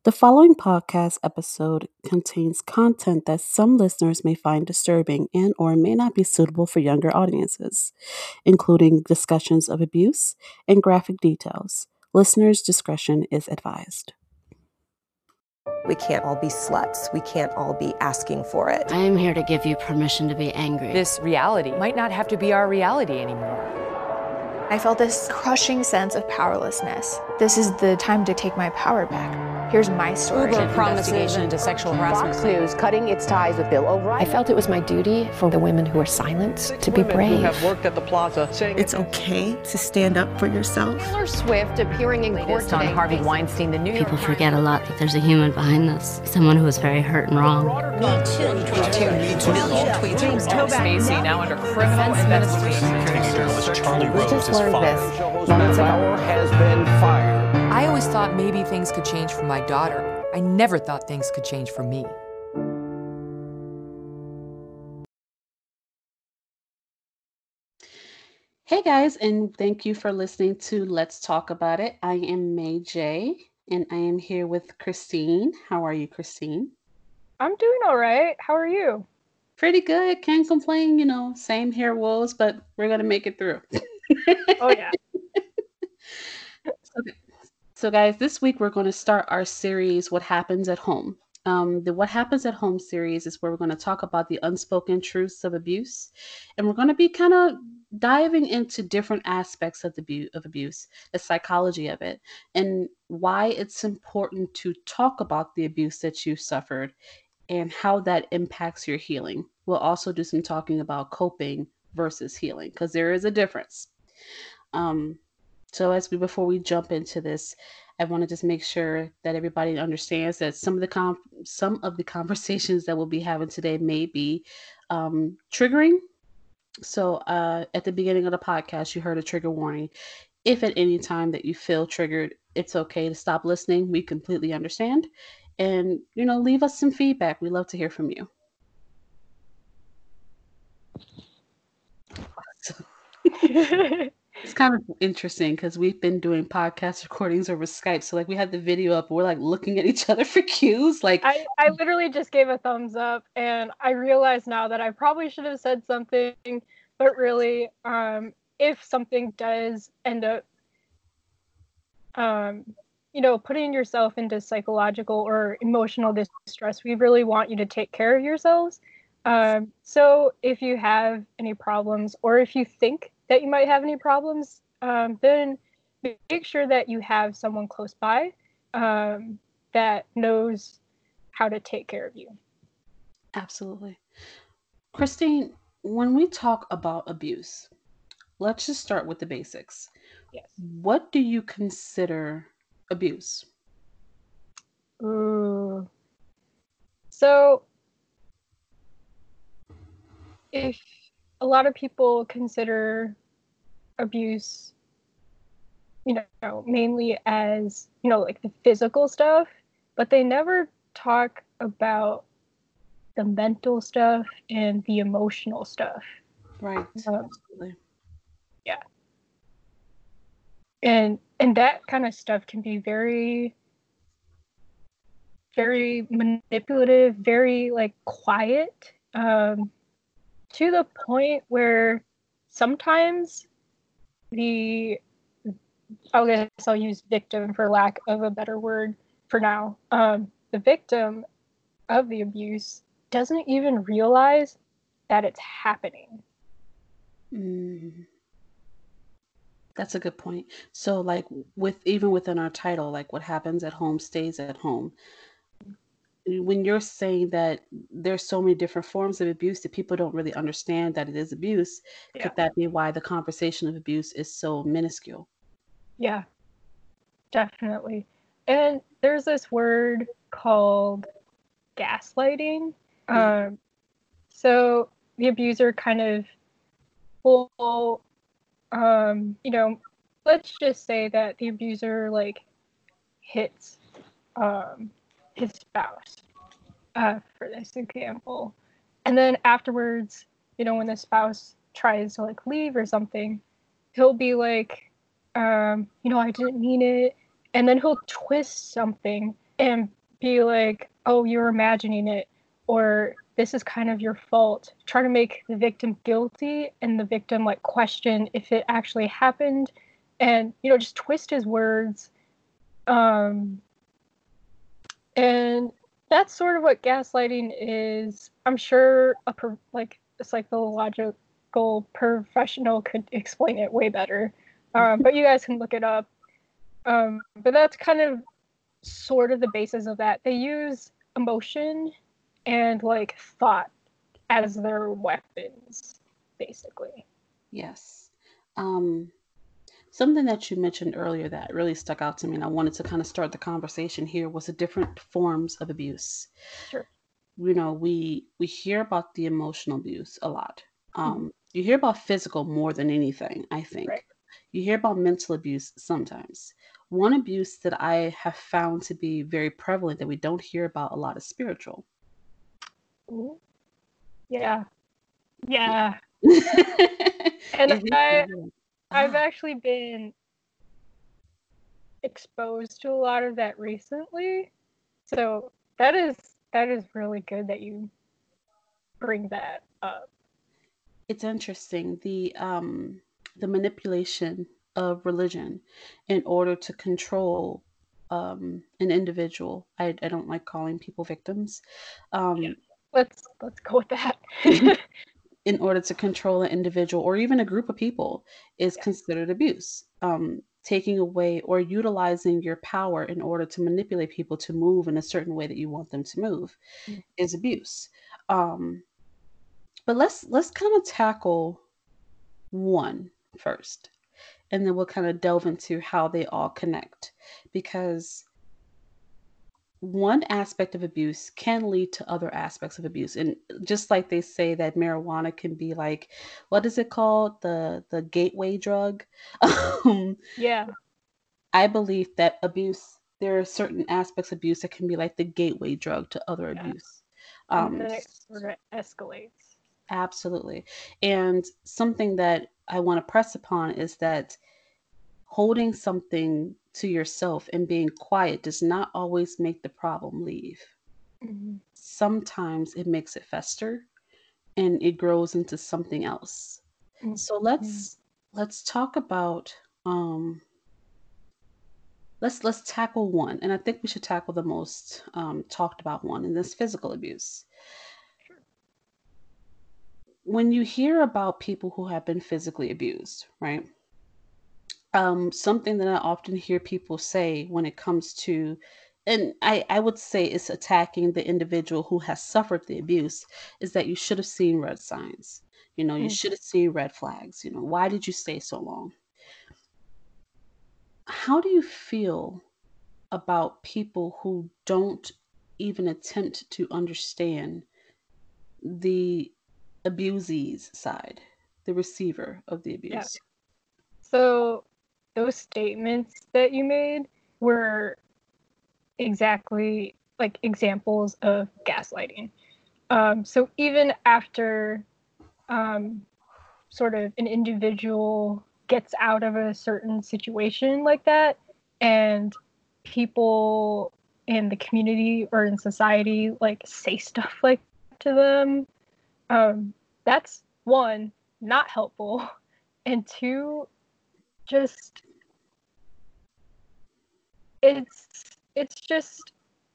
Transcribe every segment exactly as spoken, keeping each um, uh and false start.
The following podcast episode contains content that some listeners may find disturbing and or may not be suitable for younger audiences, including discussions of abuse and graphic details. Listeners' discretion is advised. We can't all be sluts. We can't all be asking for it. I am here to give you permission to be angry. This reality might not have to be our reality anymore. I felt this crushing sense of powerlessness. This is the time to take my power back. Here's my story. Uber promises into sexual harassment. Fox News cutting its ties with Bill O'Reilly. I felt it was my duty for the women who are silenced to be brave. Who have worked at the plaza saying it's okay to stand up for yourself. Taylor Swift appearing in court today on Harvey Weinstein, the New York People forget a lot that there's a human behind this, someone who was very hurt and wrong. Me too. Me too. Me too. Million tweets. James Spacey now under criminal investigation. Charlie We Rose, just his learned father. this moments ago. Power has been fired. I always thought maybe things could change for my daughter. I never thought things could change for me. Hey guys, and thank you for listening to Let's Talk About It. I am May J, and I am here with Christine. How are you, Christine? I'm doing all right. How are you? Pretty good. Can't complain, you know, same hair woes, but we're going to make it through. Oh, yeah. Okay. So, guys, this week we're going to start our series, What Happens at Home. Um, the What Happens at Home series is where we're going to talk about the unspoken truths of abuse. And we're going to be kind of diving into different aspects of the bu- of abuse, the psychology of it, and why it's important to talk about the abuse that you suffered and how that impacts your healing. We'll also do some talking about coping versus healing, because there is a difference. Um, so as we before we jump into this, I want to just make sure that everybody understands that some of the com- some of the conversations that we'll be having today may be um, triggering. So uh, at the beginning of the podcast, you heard a trigger warning. If at any time that you feel triggered, it's okay to stop listening. We completely understand. And, you know, leave us some feedback. We love to hear from you. It's kind of interesting because we've been doing podcast recordings over Skype. So like we had the video up, we're like looking at each other for cues. Like I, I literally just gave a thumbs up, and I realize now that I probably should have said something, but really, um, if something does end up, um, you know, putting yourself into psychological or emotional distress, we really want you to take care of yourselves. Um, so if you have any problems, or if you think that you might have any problems, um, then make sure that you have someone close by um, that knows how to take care of you. Absolutely. Christine, when we talk about abuse, let's just start with the basics. Yes. What do you consider abuse? Ooh. So if a lot of people consider abuse, you know, mainly as, you know, like the physical stuff, but they never talk about the mental stuff and the emotional stuff. Right. Um, Absolutely. yeah. And and that kind of stuff can be very, very manipulative, very like quiet. Um, to the point where sometimes the, I guess I'll use victim for lack of a better word for now, um, the victim of the abuse doesn't even realize that it's happening. Mm. That's a good point. So like with even within our title, like what happens at home stays at home. When you're saying that there's so many different forms of abuse that people don't really understand that it is abuse, Yeah. could that be why the conversation of abuse is so minuscule? Yeah, definitely. And there's this word called gaslighting. Um, so the abuser kind of will, um, you know, let's just say that the abuser like hits um, his spouse, uh, for this example. And then afterwards, you know, when the spouse tries to like leave or something, he'll be like, um, you know, I didn't mean it. And then he'll twist something and be like, oh, you're imagining it, or this is kind of your fault. Try to make the victim guilty and the victim like question if it actually happened, and you know, just twist his words. Um, and that's sort of what gaslighting is. I'm sure a pro- like a psychological professional could explain it way better, um, but you guys can look it up. Um, but that's kind of sort of the basis of that. They use emotion and like thought as their weapons, basically. Yes. Um, something that you mentioned earlier that really stuck out to me, and I wanted to kind of start the conversation here, was the different forms of abuse. Sure. You know, we we hear about the emotional abuse a lot. Um, mm-hmm. You hear about physical more than anything, I think. Right. You hear about mental abuse sometimes. One abuse that I have found to be very prevalent that we don't hear about a lot is spiritual. Ooh. Yeah. Yeah. And I, I've actually been exposed to a lot of that recently. So that is that is really good that you bring that up. It's interesting. The um the manipulation of religion in order to control um, an individual. I, I don't like calling people victims. Um, yeah. Let's let's go with that. In order to control an individual or even a group of people is yeah. considered abuse. Um, taking away or utilizing your power in order to manipulate people to move in a certain way that you want them to move mm-hmm. is abuse. Um, but let's let's kind of tackle one first, and then we'll kind of delve into how they all connect, because one aspect of abuse can lead to other aspects of abuse. And just like they say that marijuana can be like, what is it called? The the gateway drug. um, yeah. I believe that abuse, there are certain aspects of abuse that can be like the gateway drug to other yeah. abuse. Um, and then it sort of escalates. Absolutely. And something that I want to press upon is that holding something to yourself and being quiet does not always make the problem leave. Mm-hmm. Sometimes it makes it fester and it grows into something else. Mm-hmm. So let's let's talk about um let's let's tackle one, and I think we should tackle the most um, talked about one, and this physical abuse. Sure. When you hear about people who have been physically abused, right? Um, something that I often hear people say when it comes to, and I, I would say it's attacking the individual who has suffered the abuse, is that you should have seen red signs. You know, you mm-hmm. should have seen red flags. You know, why did you stay so long? How do you feel about people who don't even attempt to understand the abusee's side, the receiver of the abuse? Yeah. So those statements that you made were exactly like examples of gaslighting. Um, so even after um, sort of an individual gets out of a certain situation like that, and people in the community or in society like say stuff like to them, um, that's one, not helpful, and two, just it's it's just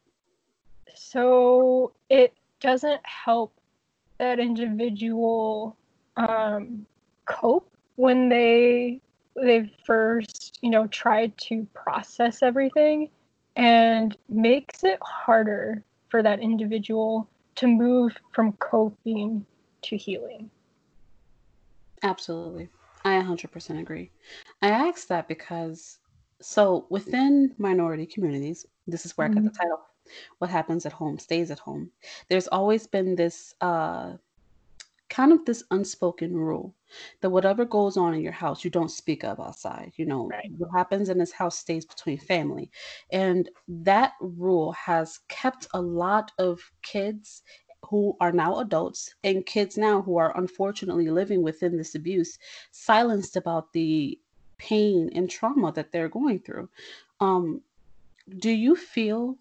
so it doesn't help that individual um, cope when they they first, you know, tried to process everything, and makes it harder for that individual to move from coping to healing. Absolutely. I one hundred percent agree. I asked that because, so within minority communities, this is where mm-hmm. I got the title, What Happens at Home Stays at Home. There's always been this uh, kind of this unspoken rule that whatever goes on in your house, you don't speak of outside. You know, right. What happens in this house stays between family. And that rule has kept a lot of kids who are now adults and kids now who are unfortunately living within this abuse silenced about the pain and trauma that they're going through. Um, do you feel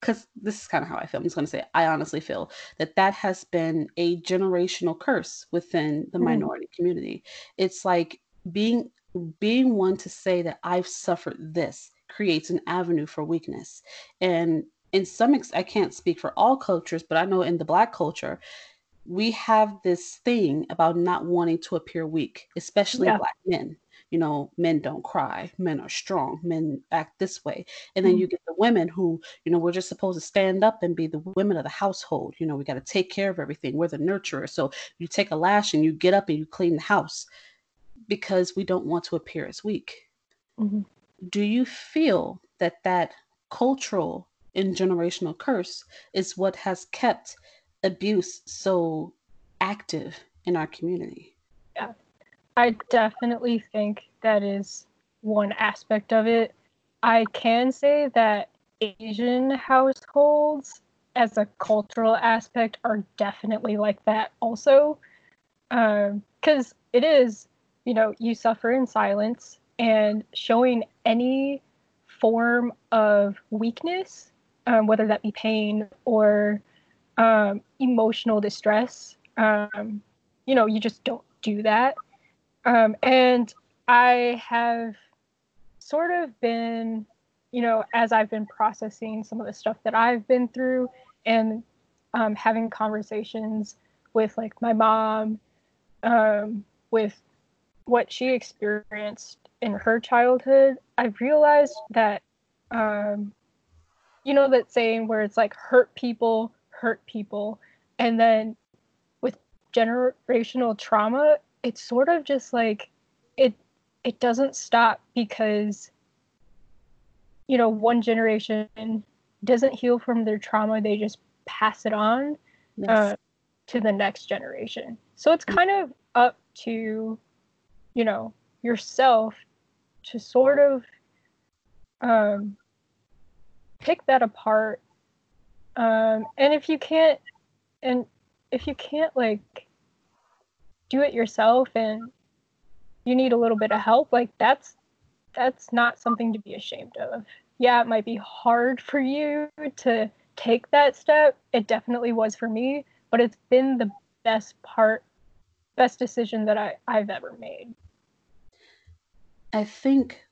because this is kind of how I feel. I'm just going to say, I honestly feel that that has been a generational curse within the Mm. minority community. It's like being being one to say that I've suffered this creates an avenue for weakness. And in some ex- I can't speak for all cultures, but I know in the Black culture, we have this thing about not wanting to appear weak, especially Yeah. Black men. You know, men don't cry, men are strong, men act this way. And then Mm. you get the women who, you know, we're just supposed to stand up and be the women of the household. You know, we got to take care of everything. We're the nurturer. So you take a lash and you get up and you clean the house because we don't want to appear as weak. Mhm. Do you feel that that cultural and generational curse is what has kept abuse so active in our community? Yeah. I definitely think that is one aspect of it. I can say that Asian households, as a cultural aspect, are definitely like that also. Because it is, you know, you suffer in silence, and showing any form of weakness, um, whether that be pain or um, emotional distress, um, you know, you just don't do that. Um, and I have sort of been, you know, as I've been processing some of the stuff that I've been through, and um, having conversations with like my mom, um, with what she experienced in her childhood, I've realized that, um, you know, that saying where it's like hurt people, hurt people. And then with generational trauma, it's sort of just like it it doesn't stop because, you know, one generation doesn't heal from their trauma, they just pass it on Yes. uh, to the next generation. So it's kind of up to, you know, yourself to sort of um, pick that apart. Um, and if you can't, and if you can't like do it yourself, and you need a little bit of help, like that's that's not something to be ashamed of. Yeah, it might be hard for you to take that step. It definitely was for me, but it's been the best part, best decision that I, I've ever made. I think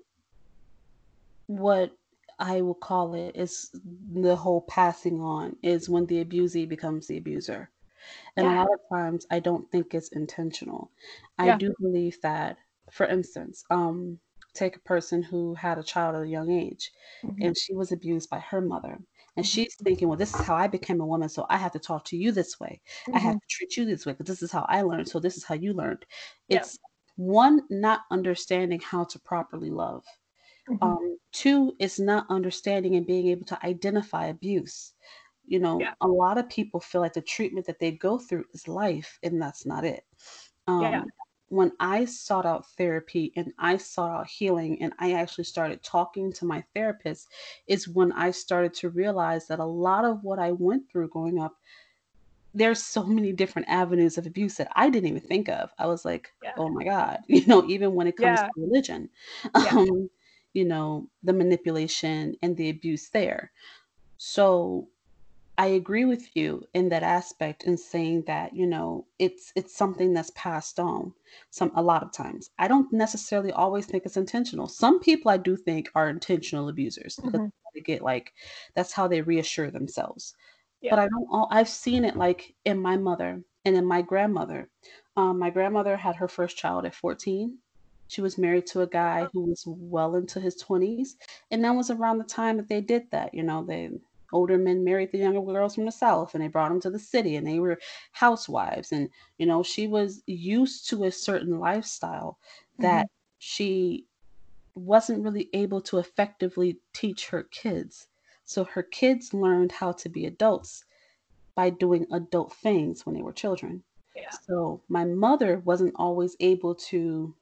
what I will call it is the whole passing on is when the abusee becomes the abuser. And a Yeah. lot of times I don't think it's intentional. I Yeah. do believe that, for instance, um, take a person who had a child at a young age Mhm. and she was abused by her mother. And Mhm. she's thinking, well, this is how I became a woman, so I have to talk to you this way. I have Mhm. to treat you this way because this is how I learned, so this is how you learned. Yeah. It's one, not understanding how to properly love. Mhm. Um, two is not understanding and being able to identify abuse. You know, Yeah. a lot of people feel like the treatment that they go through is life, and that's not it. Yeah. Um, when I sought out therapy and I sought out healing, and I actually started talking to my therapist, is when I started to realize that a lot of what I went through growing up, there's so many different avenues of abuse that I didn't even think of. I was like, Yeah. oh my God, you know, even when it comes Yeah. to religion, Yeah. um, you know, the manipulation and the abuse there. So I agree with you in that aspect in saying that, you know, it's it's something that's passed on some a lot of times. I don't necessarily always think it's intentional. Some people I do think are intentional abusers because Mhm. they get like that's how they reassure themselves. Yeah. But I don't all I've seen it like in my mother and in my grandmother. Um, my grandmother had her first child at fourteen. She was married to a guy who was well into his twenties. And that was around the time that they did that. You know, they older men married the younger girls from the South and they brought them to the city and they were housewives. And, you know, she was used to a certain lifestyle that Mhm. she wasn't really able to effectively teach her kids. So her kids learned how to be adults by doing adult things when they were children. Yeah. So my mother wasn't always able to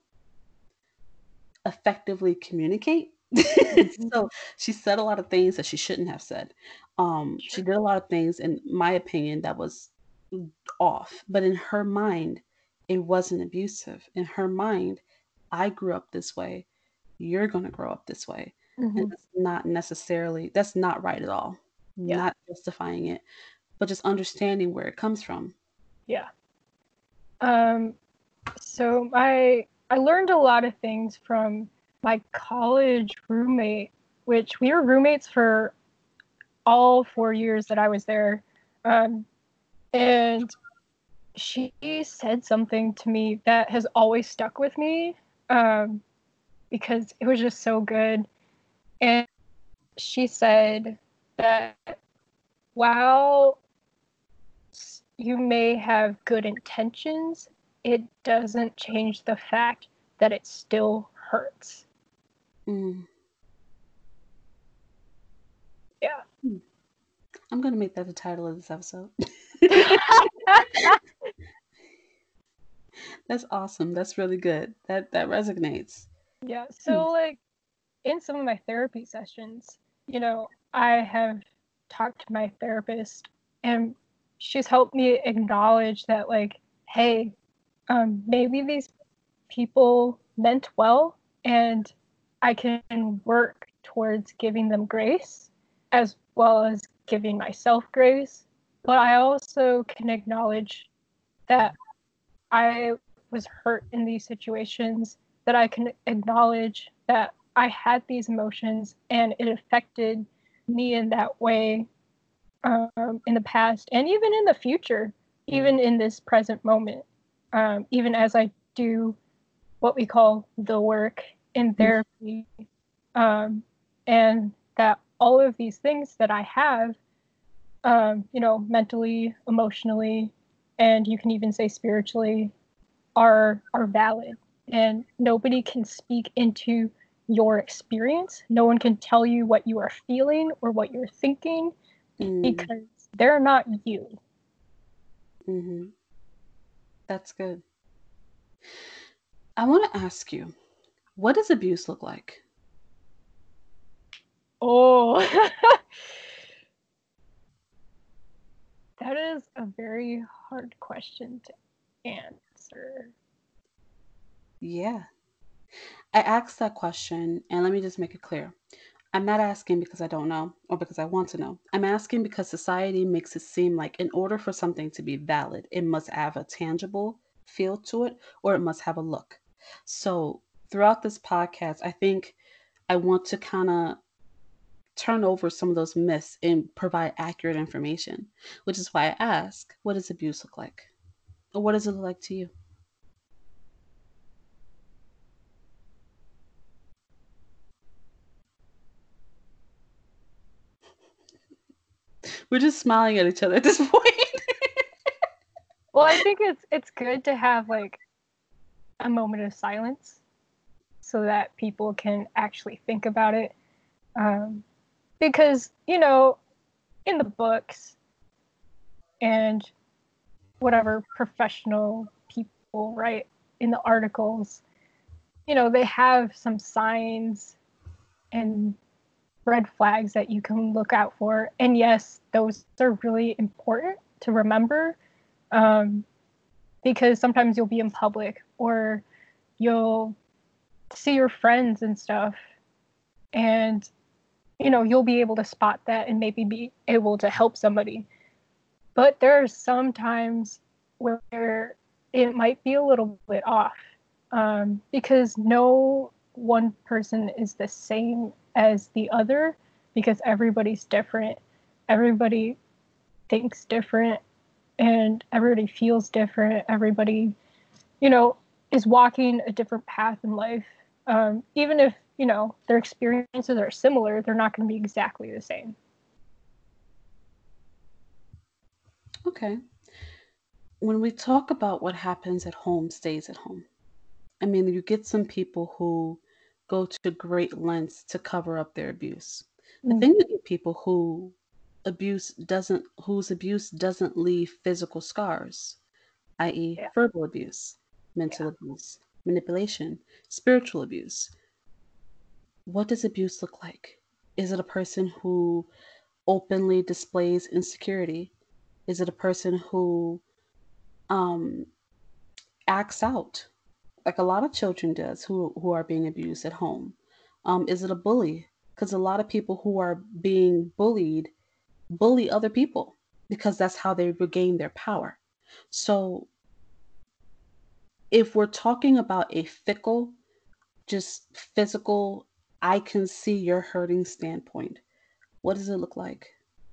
effectively communicate. Mhm. So she said a lot of things that she shouldn't have said. Um, she Sure. did a lot of things, in my opinion, that was off. But in her mind, it wasn't abusive. In her mind, I grew up this way. You're going to grow up this way. And Mhm. that's not necessarily, that's not right at all. Yeah. not justifying it, but just understanding where it comes from. Yeah. Um, so my I learned a lot of things from my college roommate, which we were roommates for all four years that I was there. Um, and she said something to me that has always stuck with me, um, because it was just so good. And she said that while you may have good intentions, it doesn't change the fact that it still hurts. Mm. Yeah. Hmm. I'm going to make that the title of this episode. That's awesome. That's really good. That that resonates. Yeah. So Hmm. like in some of my therapy sessions, you know, I have talked to my therapist and she's helped me acknowledge that like, hey, um, maybe these people meant well and I can work towards giving them grace as well as giving myself grace. But I also can acknowledge that I was hurt in these situations, that I can acknowledge that I had these emotions and it affected me in that way, um, in the past and even in the future, even in this present moment, um, even as I do what we call the work in therapy, um, and that all of these things that I have, um, you know, mentally, emotionally, and you can even say spiritually, are are valid, and nobody can speak into your experience. No one can tell you what you are feeling or what you're thinking Mm. because they're not you. Mm-hmm. That's good. I want to ask you, what does abuse look like? Oh, that is a very hard question to answer. Yeah. I asked that question, and let me just make it clear. I'm not asking because I don't know or because I want to know. I'm asking because society makes it seem like in order for something to be valid, it must have a tangible feel to it or it must have a look. So, throughout this podcast, I think I want to kind of turn over some of those myths and provide accurate information, which is why I ask, what does abuse look like? Or what does it look like to you? We're just smiling at each other at this point. Well, I think it's it's good to have like a moment of silence so that people can actually think about it. Um, because, you know, in the books and whatever professional people write in the articles, you know, they have some signs and red flags that you can look out for. And yes, those are really important to remember, um, because sometimes you'll be in public or you'll see your friends and stuff, and you know you'll be able to spot that and maybe be able to help somebody. But there are some times where it might be a little bit off, um, because no one person is the same as the other, because everybody's different, everybody thinks different, and everybody feels different, everybody, you know, is walking a different path in life. Um, even if, you know, their experiences are similar, they're not going to be exactly the same. Okay. When we talk about what happens at home stays at home, I mean, you get some people who go to great lengths to cover up their abuse. But Mm. then you get people who abuse doesn't whose abuse doesn't leave physical scars, that is Yeah. verbal abuse, mental Yeah. abuse, manipulation, spiritual abuse. What does abuse look like? Is it a person who openly displays insecurity? Is it a person who um, acts out like a lot of children does who who are being abused at home? Um, is it a bully? Because a lot of people who are being bullied bully other people because that's how they regain their power. So if we're talking about a fickle, just physical, I can see you're hurting standpoint, what does it look like?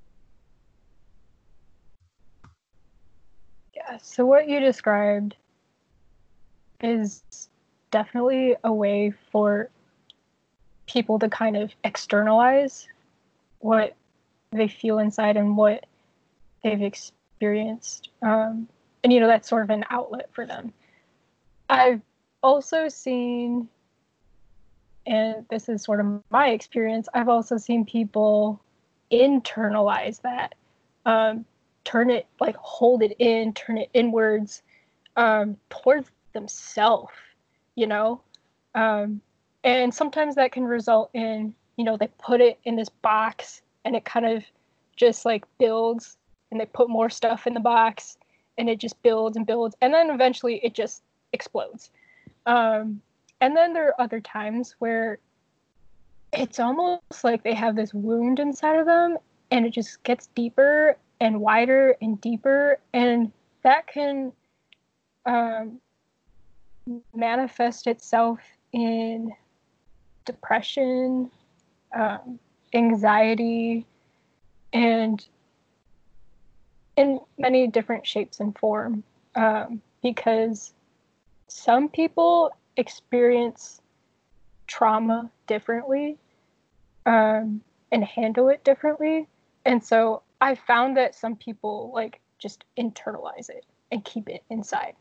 Yeah, so what you described is definitely a way for people to kind of externalize what they feel inside and what they've experienced. Um, and, you know, that's sort of an outlet for them. I've also seen, and this is sort of my experience, I've also seen people internalize that, um, turn it, like hold it in, turn it inwards, um, towards themselves, you know? Um, and sometimes that can result in, you know, they put it in this box and it kind of just like builds, and they put more stuff in the box and it just builds and builds. And then eventually it just explodes. Um, and then there are other times where it's almost like they have this wound inside of them and it just gets deeper and wider and deeper. And that can um, manifest itself in depression, um, anxiety, and in many different shapes and form, um, because some people experience trauma differently, um, and handle it differently. And so I found that some people like just internalize it and keep it inside.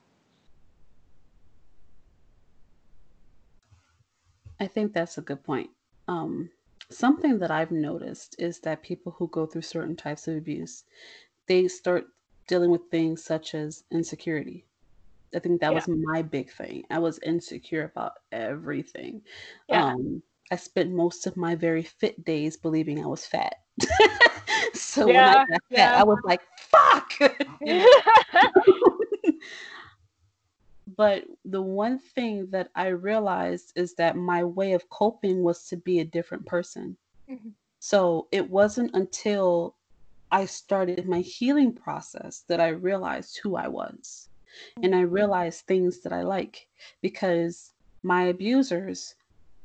I think that's a good point. Um, something that I've noticed is that people who go through certain types of abuse, they start dealing with things such as insecurity. I think that Yeah. was my big thing. I was insecure about everything. Yeah. Um, I spent most of my very fit days believing I was fat. So when I Yeah, got fat, yeah. I was like, fuck! You know? But the one thing that I realized is that my way of coping was to be a different person. Mhm. So it wasn't until I started my healing process that I realized who I was. And I realized things that I like, because my abusers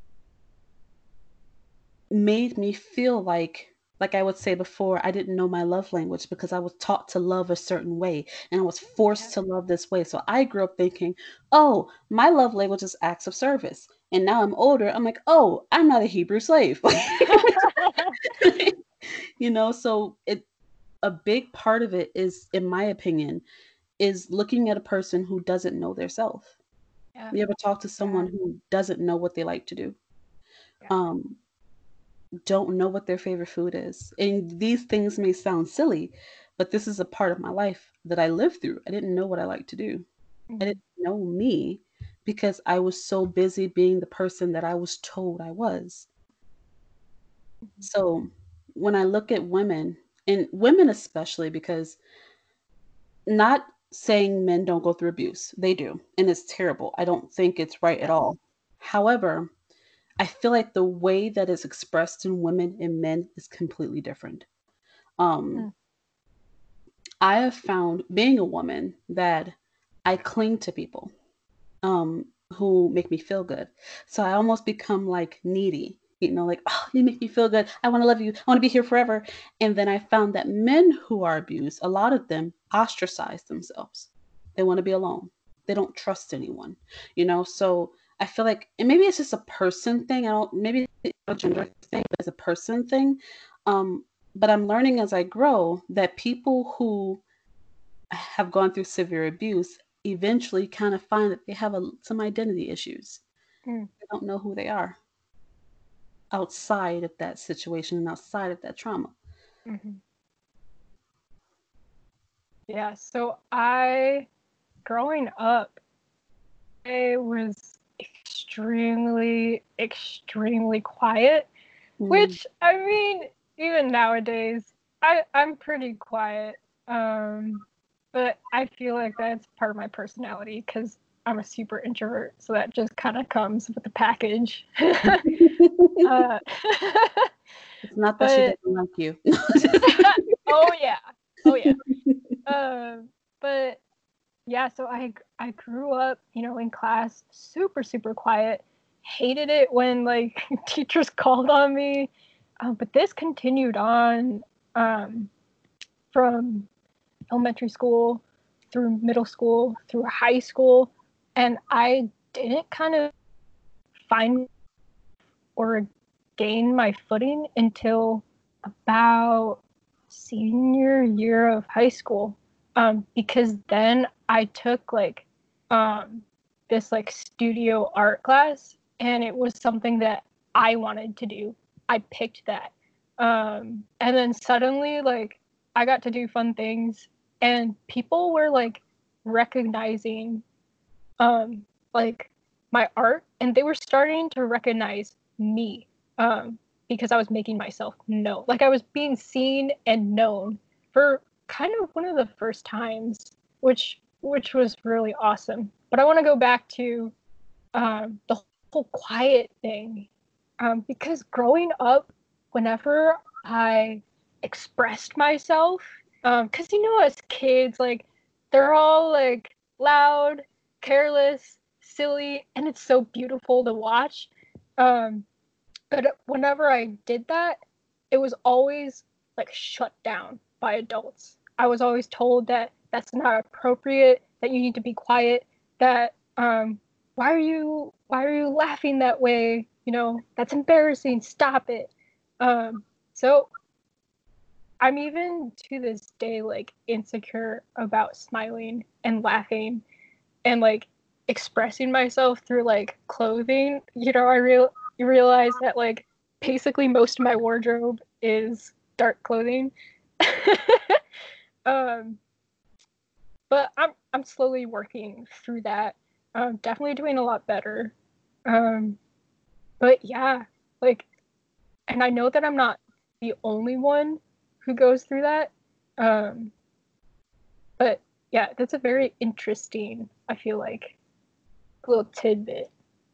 made me feel like like I would say before, I didn't know my love language because I was taught to love a certain way and I was forced to love this way. So I grew up thinking, oh, my love language is acts of service. And now I'm older, I'm like, oh, I'm not a Hebrew slave. You know, so it a big part of it is, in my opinion, is looking at a person who doesn't know their self. Yeah. You ever talk to someone Yeah. who doesn't know what they like to do? Yeah. Um, don't know what their favorite food is. And these things may sound silly, but this is a part of my life that I lived through. I didn't know what I like to do. I didn't know me because I was so busy being the person that I was told I was. So when I look at women, and women especially, because not saying men don't go through abuse, they do, and it's terrible. I don't think it's right at all. However, I feel like the way that it's expressed in women and men is completely different. Um, Mm. I have found, being a woman, that I cling to people um, who make me feel good. So I almost become like needy, you know, like, oh, you make me feel good. I want to love you. I want to be here forever. And then I found that men who are abused, a lot of them ostracize themselves. They want to be alone. They don't trust anyone, you know? So I feel like, and maybe it's just a person thing. I don't, maybe it's a gender thing, but it's a person thing. Um, but I'm learning as I grow that people who have gone through severe abuse eventually kind of find that they have a, some identity issues. Mm. They don't know who they are outside of that situation and outside of that trauma. Mm-hmm. Yeah, so I, growing up, I was extremely, extremely quiet, Mm. which, I mean, even nowadays, I, I'm pretty quiet. Um, but I feel like that's part of my personality because I'm a super introvert, so that just kind of comes with the package. uh, It's not that she but doesn't like you. Oh yeah. Oh yeah. Um, but yeah, so I I grew up, you know, in class, super super quiet. Hated it when like teachers called on me. Um, but this continued on um, from elementary school through middle school through high school, and I didn't kind of find or gain my footing until about senior year of high school, um, because then I took like um, this like studio art class, and it was something that I wanted to do. I picked that, um, and then suddenly like I got to do fun things, and people were like recognizing um, like my art, and they were starting to recognize me, um, because I was making myself known. Like I was being seen and known for kind of one of the first times, which which was really awesome. But I want to go back to um, the whole quiet thing, um, because growing up, whenever I expressed myself, because um, you know, as kids, like they're all like loud, careless, silly, and it's so beautiful to watch. Um, but whenever I did that, it was always like shut down by adults. I was always told that that's not appropriate, that you need to be quiet, that um, why are you why are you laughing that way? You know, that's embarrassing. Stop it. Um, so I'm even to this day like insecure about smiling and laughing and like expressing myself through like clothing. You know, I real you realize that like basically most of my wardrobe is dark clothing. um, but I'm I'm slowly working through that. Um, definitely doing a lot better. Um, but yeah, like, and I know that I'm not the only one who goes through that. Um, but yeah, that's a very interesting, I feel like, little tidbit.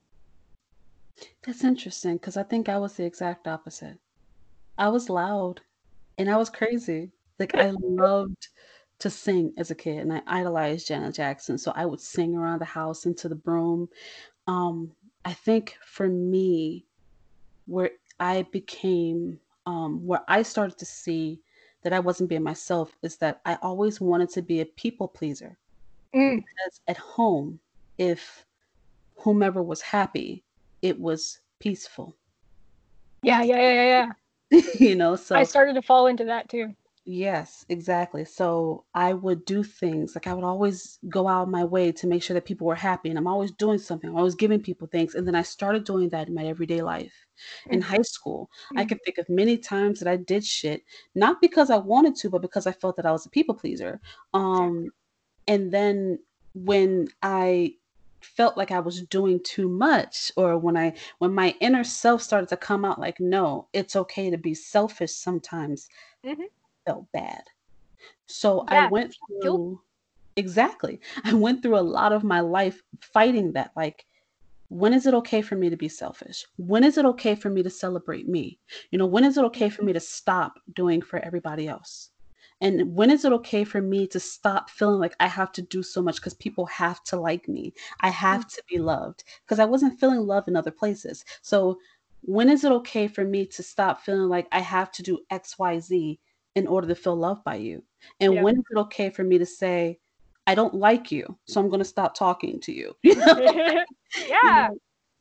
That's interesting because I think I was the exact opposite. I was loud and I was crazy. Like I loved to sing as a kid and I idolized Janet Jackson. So I would sing around the house into the broom. Um, I think for me, where I became, um, where I started to see that I wasn't being myself is that I always wanted to be a people pleaser. Mm. Because at home, if whomever was happy, it was peaceful. Yeah, yeah, yeah, yeah, yeah. you know, I so started to fall into that too. yes, exactly. So I would do things like I would always go out of my way to make sure that people were happy, and I'm always doing something. I'm always giving people things, and then I started doing that in my everyday life. In Mm. high school, I Mm. can think of many times that I did shit not because I wanted to, but because I felt that I was a people pleaser. Um, and then when I felt like I was doing too much, or when I when my inner self started to come out like, no, it's okay to be selfish sometimes, Mhm. felt bad. So I Yeah, went guilt. through exactly. I went through a lot of my life fighting that. Like, when is it okay for me to be selfish? When is it okay for me to celebrate me? You know, when is it okay for me to stop doing for everybody else? And when is it okay for me to stop feeling like I have to do so much because people have to like me? I have to be loved because I wasn't feeling love in other places. So when is it okay for me to stop feeling like I have to do X, Y, Z in order to feel loved by you? And Yeah. when is it okay for me to say, I don't like you, so I'm going to stop talking to you? You know? Yeah. You know,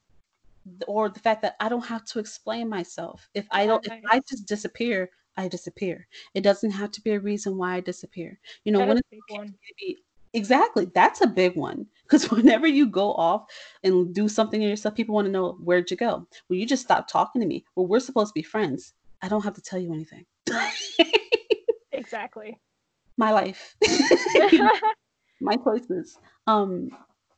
or the fact that I don't have to explain myself. If I don't, if Nice. I just disappear, I disappear. It doesn't have to be a reason why I disappear. You know, That when is it's a big okay one. for me to be exactly, that's a big one. Because whenever you go off and do something in yourself, people want to know, where'd you go? Well, you just stopped talking to me. Well, we're supposed to be friends. I don't have to tell you anything. Exactly. My life, you know, my choices. Um,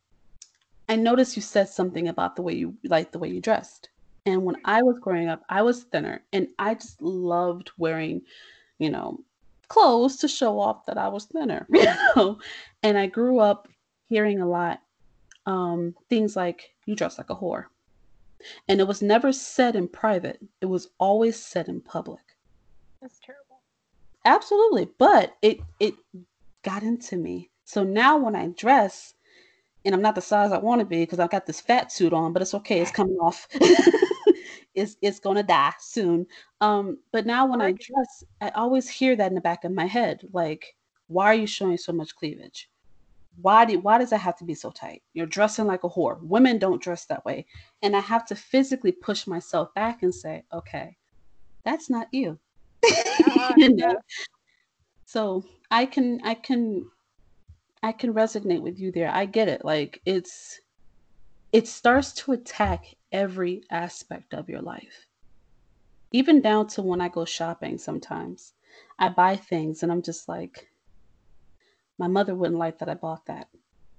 I noticed you said something about the way you like the way you dressed. And when I was growing up, I was thinner and I just loved wearing, you know, clothes to show off that I was thinner, you know. And I grew up hearing a lot um things like you dress like a whore. And it was never said in private. It was always said in public. That's terrible. absolutely. But it it got into me. So now when I dress, and I'm not the size I want to be because I got this fat suit on, but it's okay. It's coming off. it's it's gonna die soon. Um, but now when I dress, I always hear that in the back of my head, like, why are you showing so much cleavage? Why do why does it have to be so tight? You're dressing like a whore. Women don't dress that way. And I have to physically push myself back and say, okay, that's not you. Uh, You know? yeah. So I can I can I can resonate with you there. I get it. Like it's it starts to attack every aspect of your life. Even down to when I go shopping sometimes. I buy things and I'm just like, my mother wouldn't like that I bought that.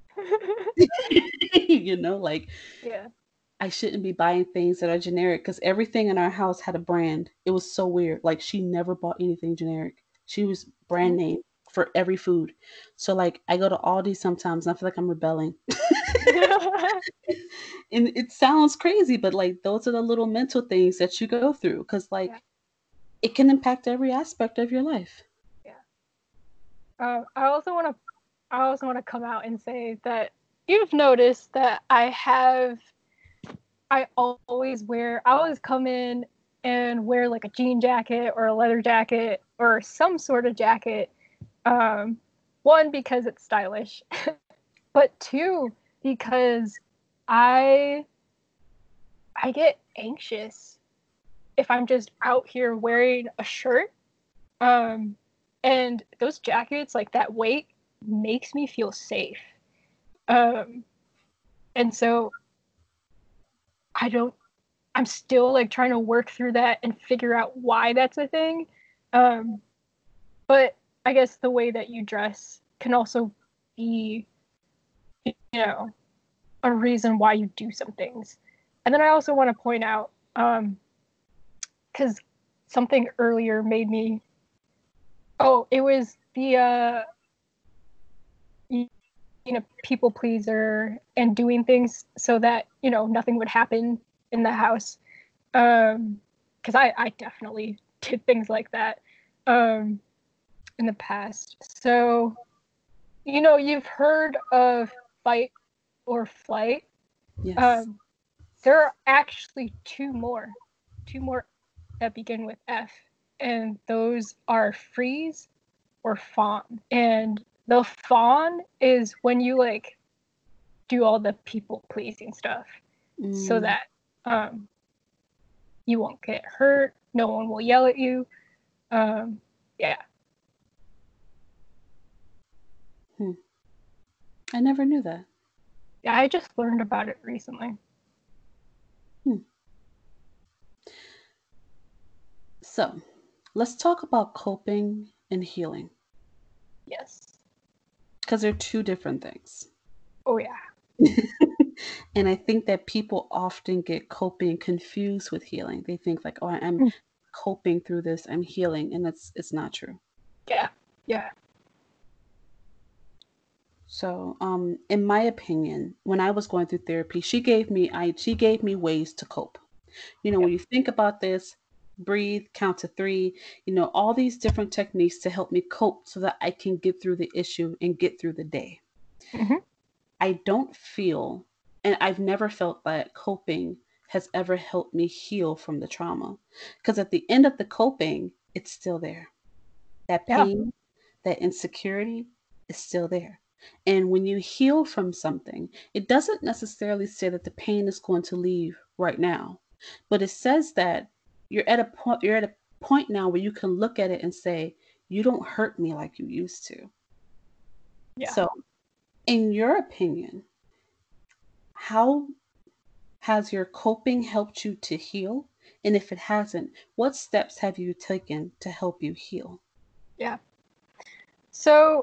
You know, like Yeah. I shouldn't be buying things that are generic because everything in our house had a brand. It was so weird. Like she never bought anything generic. She was brand name for every food. So like I go to Aldi sometimes and I feel like I'm rebelling. And it sounds crazy, but like those are the little mental things that you go through because like Yeah. it can impact every aspect of your life. Yeah. Um, I also want to I also want to come out and say that you've noticed that I have I always wear I always come in and wear like a jean jacket or a leather jacket or some sort of jacket. Um, one because it's stylish, but two because I I get anxious if I'm just out here wearing a shirt. Um, and those jackets, like that weight, makes me feel safe. Um, and so I don't. I'm still like trying to work through that and figure out why that's a thing. Um, but I guess the way that you dress can also be, you know, a reason why you do some things. And then I also want to point out, um, because something earlier made me. Oh, it was the uh, you, you know, people pleaser and doing things so that you know nothing would happen in the house. Um, because I I definitely did things like that, um, in the past. So, you know, you've heard of fight or flight. Yes. Um, there are actually two more, two more that begin with F, and those are freeze or fawn. And the fawn is when you like do all the people pleasing stuff, Mm. so that um, you won't get hurt. No one will yell at you. Um, yeah. Hmm. I never knew that. Yeah, I just learned about it recently. Hmm. So, let's talk about coping and healing. Yes. Because they're two different things. Oh, yeah. And I think that people often get coping confused with healing. They think like, oh, I'm Mm. coping through this, I'm healing, and it's it's not true. Yeah. Yeah. So, um, in my opinion, when I was going through therapy, she gave me I she gave me ways to cope. You know, when you think about this, breathe, count to three, you know, all these different techniques to help me cope so that I can get through the issue and get through the day. Mhm. I don't feel, and I've never felt that coping has ever helped me heal from the trauma. Because at the end of the coping, it's still there. That Yeah. pain, that insecurity is still there. And when you heal from something, it doesn't necessarily say that the pain is going to leave right now, but it says that you're at a point you're at a point now where you can look at it and say, you don't hurt me like you used to. Yeah. So, in your opinion, how has your coping helped you to heal? And if it hasn't, what steps have you taken to help you heal? Yeah. So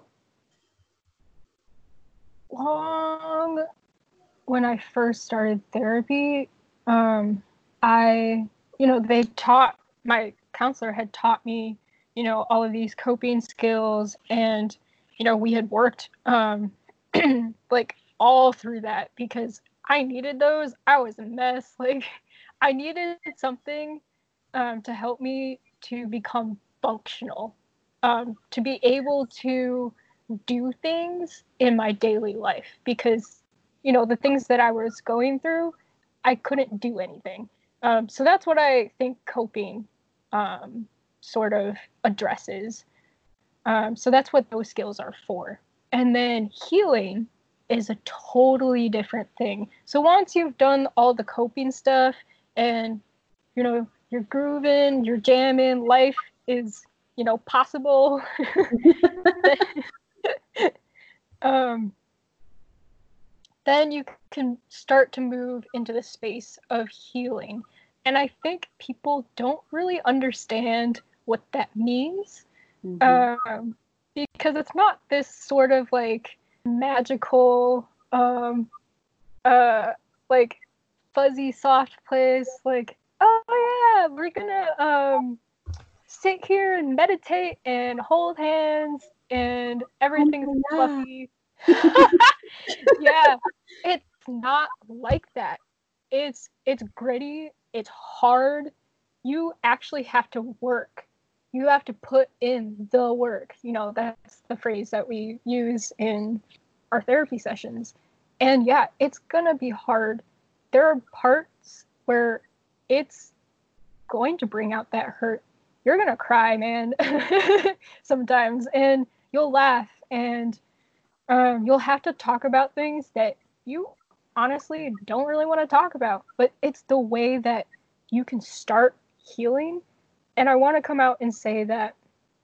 long when I first started therapy, um, I, you know, they taught my counselor had taught me, you know, all of these coping skills, and you know, we had worked um, like all through that because I needed those. I was a mess. Like, I needed something um, to help me to become functional. um, to be able to do things in my daily life, because, you know, the things that I was going through, I couldn't do anything. Um, so that's what I think coping um, sort of addresses. Um, so that's what those skills are for. And then healing is a totally different thing. So once you've done all the coping stuff and, you know, you're grooving, you're jamming, life is, you know, possible. um, then you can start to move into the space of healing. And I think people don't really understand what that means. Mm-hmm. Um, because it's not this sort of like magical, um, uh, like fuzzy, soft place. Like, oh yeah, we're gonna um, sit here and meditate and hold hands and everything's oh, fluffy. Yeah, it's not like that. It's it's gritty. It's hard. You actually have to work. You have to put in the work. You know, that's the phrase that we use in our therapy sessions. And yeah, it's gonna be hard. There are parts where it's going to bring out that hurt. You're gonna cry, man, sometimes, and you'll laugh, and um, you'll have to talk about things that you honestly don't really want to talk about. But it's the way that you can start healing. And I want to come out and say that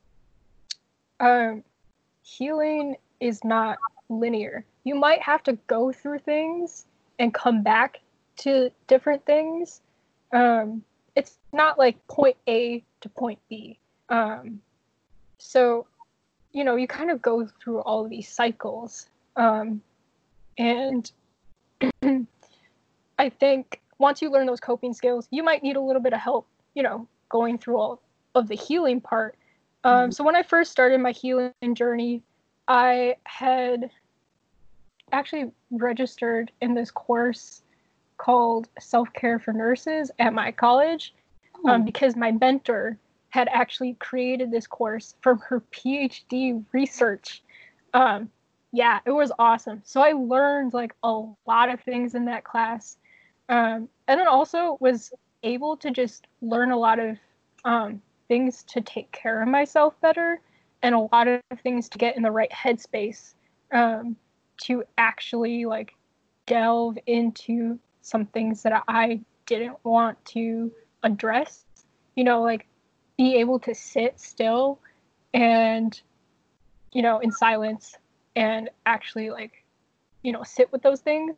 um, healing is not linear. You might have to go through things and come back to different things. Um, it's not like point A to point B. Um, so, you know, you kind of go through all of these cycles. Um, and I think once you learn those coping skills, you might need a little bit of help, you know, going through all of the healing part. Um, mm-hmm. So when I first started my healing journey, I had actually registered in this course called Self-Care for Nurses at my college, oh. um, because my mentor had actually created this course from her PhD research. Um, yeah, it was awesome. So I learned like a lot of things in that class. Um, and then also was able to just learn a lot of um, things to take care of myself better, and a lot of things to get in the right headspace um, to actually like delve into some things that I didn't want to address, you know, like be able to sit still and, you know, in silence and actually like, you know, sit with those things.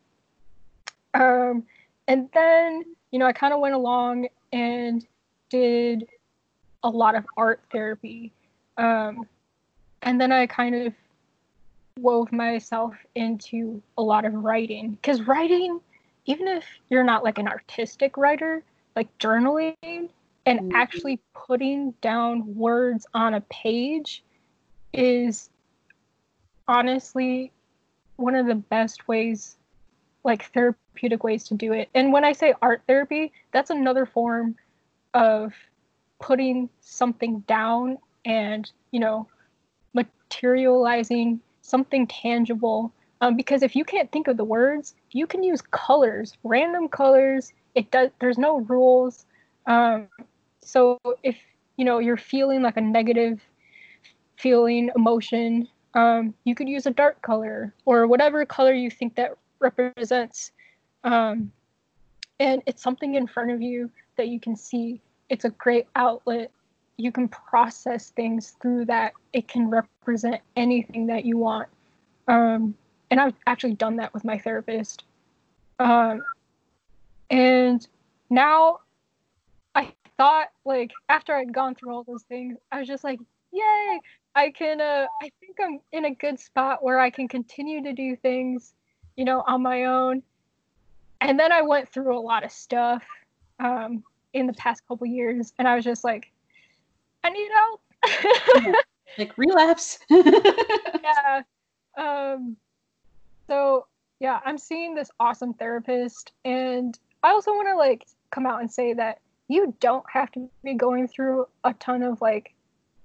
Um, and then, you know, I kind of went along and did a lot of art therapy. Um, and then I kind of wove myself into a lot of writing, because writing, even if you're not like an artistic writer, like journaling and mm-hmm. actually putting down words on a page is honestly one of the best ways, like therapeutic ways to do it. And when I say art therapy, that's another form of putting something down and, you know, materializing something tangible. Um, because if you can't think of the words, you can use colors, random colors. It does. There's no rules. Um, so if, you know, you're feeling like a negative feeling, emotion, um, you could use a dark color or whatever color you think that represents. Um, and it's something in front of you that you can see. It's a great outlet. You can process things through that. It can represent anything that you want. Um, and I've actually done that with my therapist. Um, and now I thought, like, after I'd gone through all those things, I was just like, yay, I can, uh, I think I'm in a good spot where I can continue to do things, you know, on my own. And then I went through a lot of stuff um, in the past couple years, and I was just like, I need help. Yeah, like relapse. Yeah. Um, so yeah, I'm seeing this awesome therapist, and I also want to like come out and say that you don't have to be going through a ton of like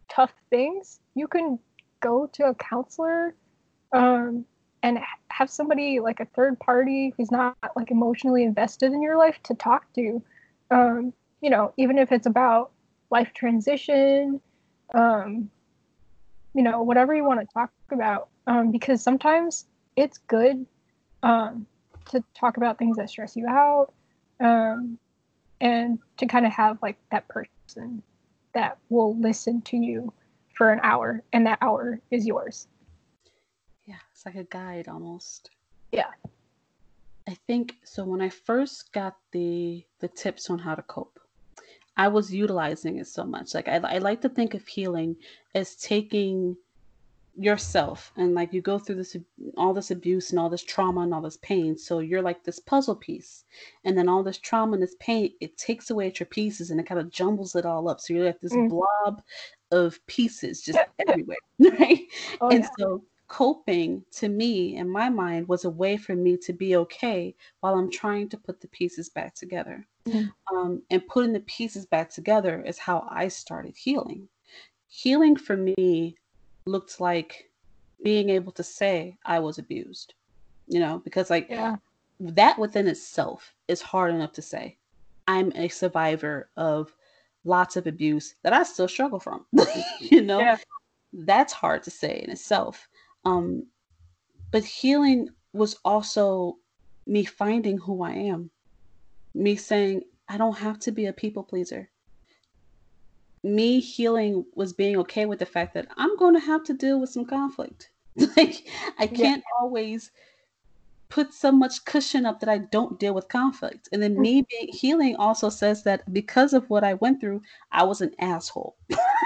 tough things, you can go to a counselor, um, and have somebody, like a third party who's not like emotionally invested in your life, to talk to. Um, you know, even if it's about life transition, um, you know, whatever you want to talk about, um, because sometimes it's good, um, to talk about things that stress you out, um, and to kind of have like that person that will listen to you for an hour, and that hour is yours. Yeah, it's like a guide almost. Yeah. I think so. When I first got the the tips on how to cope, I was utilizing it so much. Like I, I like to think of healing as taking yourself, and like you go through this all this abuse and all this trauma and all this pain, so you're like this puzzle piece, and then all this trauma and this pain, it takes away at your pieces and it kind of jumbles it all up, so you're like this Mm. blob of pieces just everywhere, right? Oh, And yeah. so coping to me in my mind was a way for me to be okay while I'm trying to put the pieces back together. Mhm. Um, and putting the pieces back together is how I started healing. Healing for me looked like being able to say I was abused, you know, because like Yeah. that within itself is hard enough to say. I'm a survivor of lots of abuse that I still struggle from, you know, Yeah. that's hard to say in itself. Um, but healing was also me finding who I am, me saying, I don't have to be a people pleaser. Me healing was being okay with the fact that I'm going to have to deal with some conflict. Like, I Yeah. can't always put so much cushion up that I don't deal with conflict. And then me being healing also says that because of what I went through, I was an asshole.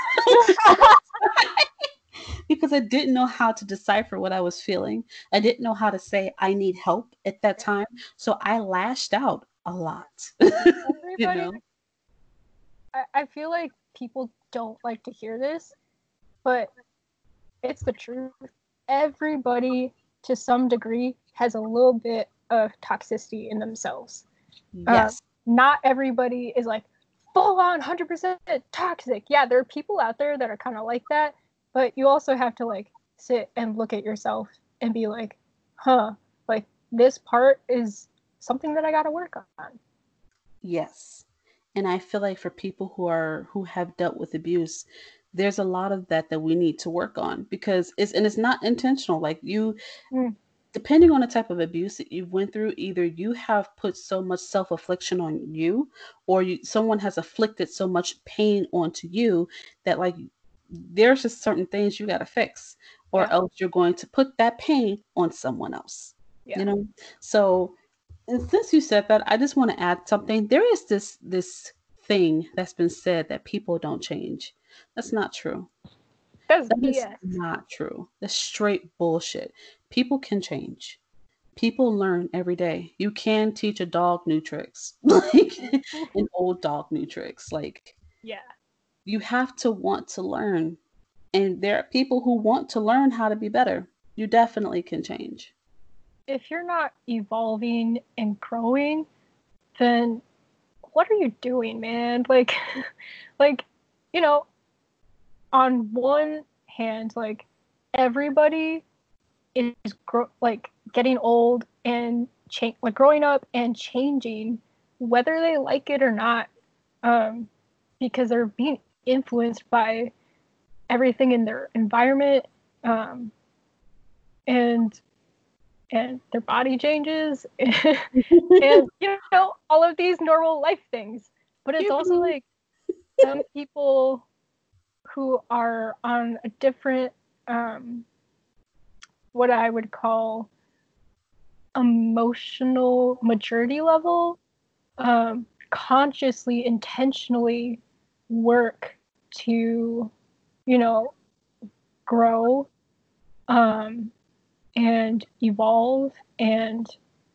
Because I didn't know how to decipher what I was feeling. I didn't know how to say I need help at that time. So I lashed out a lot. You Everybody, know? I, I feel like people don't like to hear this, but it's the truth. Everybody, to some degree, has a little bit of toxicity in themselves. Uh, Yes. not everybody is like full on one hundred percent toxic. Yeah, there are people out there that are kind of like that, but you also have to like sit and look at yourself and be like, huh, like this part is something that I got to work on. Yes. And I feel like for people who are who have dealt with abuse, there's a lot of that that we need to work on, because it's and it's not intentional. Like you, Mm. depending on the type of abuse that you went through, either you have put so much self-affliction on you, or you someone has afflicted so much pain onto you that like there's just certain things you got to fix, or Yeah. else you're going to put that pain on someone else. Yeah. You know? So, and since you said that, I just want to add something. There is this this thing that's been said that people don't change. That's not true. That's That B is S. not true. That's straight bullshit. People can change. People learn every day. You can teach a dog new tricks, like an old dog new tricks. Like Yeah. you have to want to learn. And there are people who want to learn how to be better. You definitely can change. If you're not evolving and growing, then what are you doing, man? Like, like, you know, on one hand, like everybody is gro- like getting old and change, like growing up and changing, whether they like it or not, um, because they're being influenced by everything in their environment, um, and and their body changes, and you know all of these normal life things. But it's also like some people who are on a different, um, what I would call emotional maturity level, um, consciously, intentionally work to, you know, grow, um, and evolve and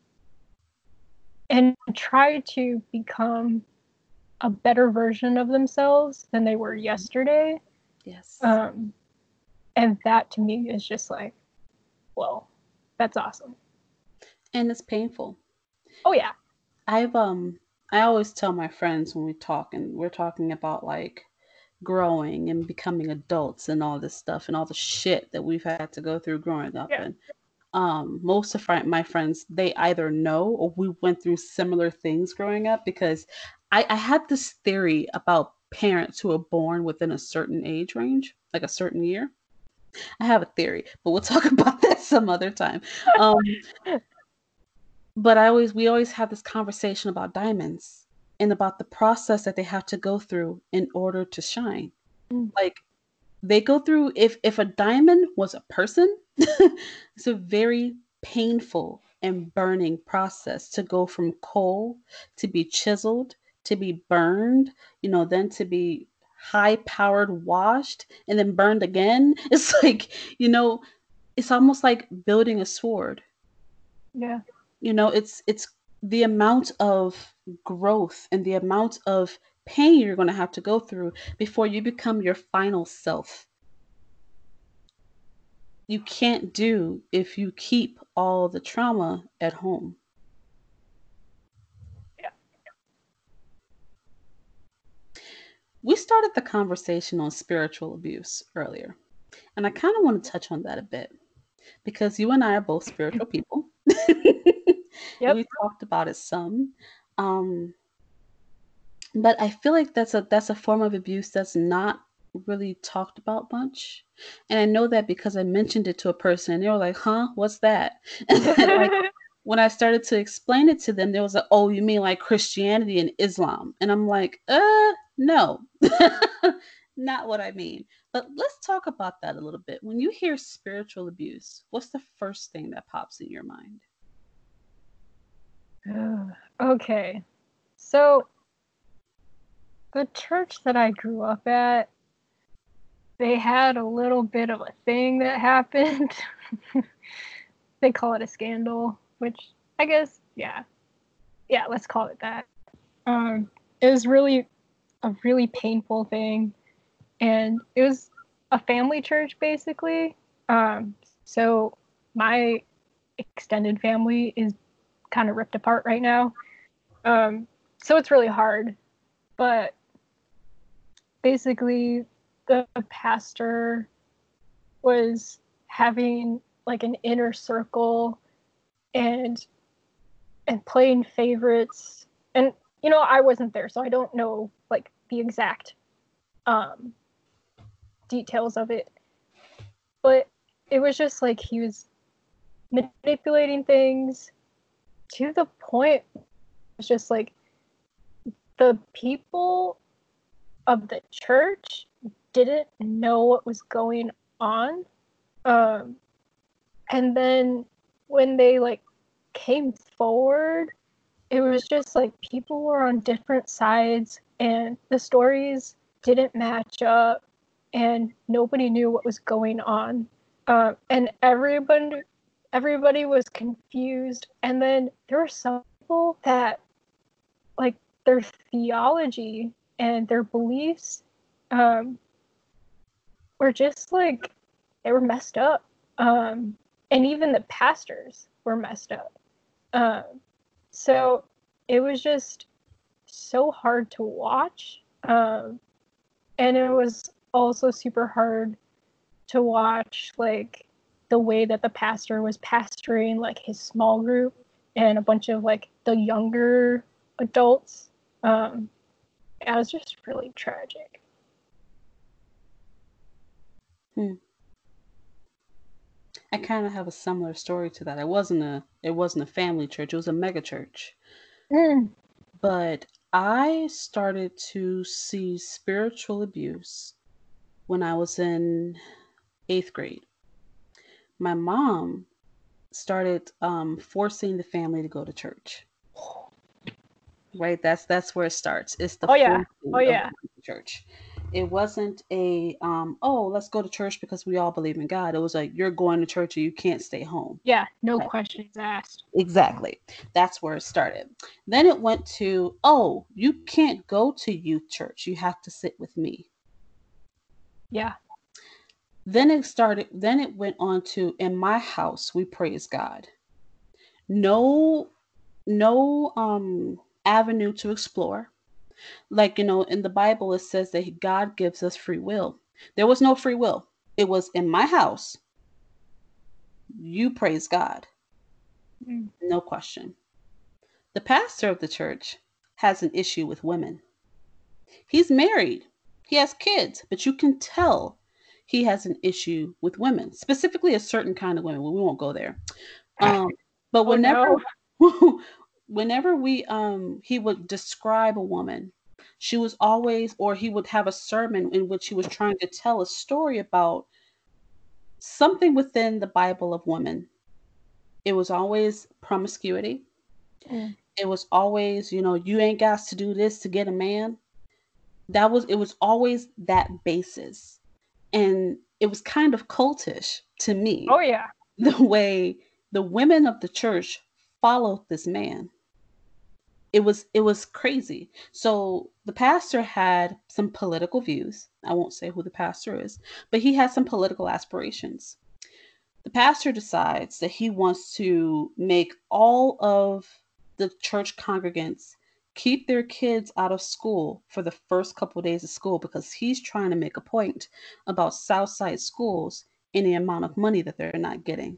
and try to become a better version of themselves than they were yesterday. Yes. Um, and that to me is just like, whoa, that's awesome. And it's painful. Oh yeah. I've um I always tell my friends when we talk and we're talking about like growing and becoming adults and all this stuff and all the shit that we've had to go through growing up. Yeah. And um, most of fri- my friends, they either know or we went through similar things growing up, because I, I had this theory about parents who are born within a certain age range, like a certain year. I have a theory, but we'll talk about that some other time. Um, but I always, we always have this conversation about diamonds and about the process that they have to go through in order to shine. Mm. Like they go through, if if a diamond was a person, it's a very painful and burning process to go from coal to be chiseled, to be burned, you know, then to be high powered washed and then burned again. It's like, you know, it's almost like building a sword. Yeah. You know, it's it's the amount of growth and the amount of pain you're going to have to go through before you become your final self. You can't do if you keep all the trauma at home. Yeah. We started the conversation on spiritual abuse earlier, and I kind of want to touch on that a bit because you and I are both spiritual people. Yep. We talked about it some. Um, but I feel like that's a that's a form of abuse that's not really talked about much. And I know that because I mentioned it to a person and they were like, huh, what's that? And then, like, when I started to explain it to them, there was a, oh, you mean like Christianity and Islam? And I'm like, uh, no, not what I mean. But let's talk about that a little bit. When you hear spiritual abuse, what's the first thing that pops in your mind? Okay. So the church that I grew up at, they had a little bit of a thing that happened. They call it a scandal, which I guess, yeah. Yeah, let's call it that. Um, it was really a really painful thing. And it was a family church, basically. Um, so my extended family is kind of ripped apart right now. Um, so it's really hard. But basically, the pastor was having like an inner circle and and playing favorites. And you know, I wasn't there, so I don't know like the exact um details of it. But it was just like he was manipulating things to the point it's just like the people of the church didn't know what was going on. Um, and then when they like came forward, it was just like people were on different sides and the stories didn't match up and nobody knew what was going on. Um, and everybody, everybody was confused. And then there were some people that like their theology and their beliefs um, were just like, they were messed up. Um, and even the pastors were messed up. Um, so it was just so hard to watch. Um, and it was also super hard to watch like the way that the pastor was pastoring like his small group and a bunch of like the younger adults. Um, it was just really tragic. Hmm. I kind of have a similar story to that. It wasn't a it wasn't a family church. It was a mega church. Mm. But I started to see spiritual abuse when I was in eighth grade. My mom started um, forcing the family to go to church. Right? That's that's where it starts. It's the Oh yeah. forcing Oh of yeah. going to church. It wasn't a um, oh, let's go to church because we all believe in God. It was like you're going to church or you can't stay home. Yeah, no Right. questions asked. Exactly. That's where it started. Then it went to, oh, you can't go to youth church. You have to sit with me. Yeah. Then it started, then it went on to, in my house, we praise God. No, no um avenue to explore. Like, you know, in the Bible, it says that God gives us free will. There was no free will. It was in my house. You praise God. Mm. No question. The pastor of the church has an issue with women. He's married. He has kids, but you can tell he has an issue with women, specifically a certain kind of women. Well, we won't go there. Um, but Oh, whenever, no. whenever we, um, he would describe a woman, she was always, or he would have a sermon in which he was trying to tell a story about something within the Bible of women. It was always promiscuity. Mm. It was always, you know, you ain't got to do this to get a man. That was, it was always that basis. And it was kind of cultish to me, Oh, yeah. the way the women of the church followed this man. It was, it was crazy. So the pastor had some political views. I won't say who the pastor is, but he has some political aspirations. The pastor decides that he wants to make all of the church congregants keep their kids out of school for the first couple of days of school because he's trying to make a point about Southside schools and the amount of money that they're not getting.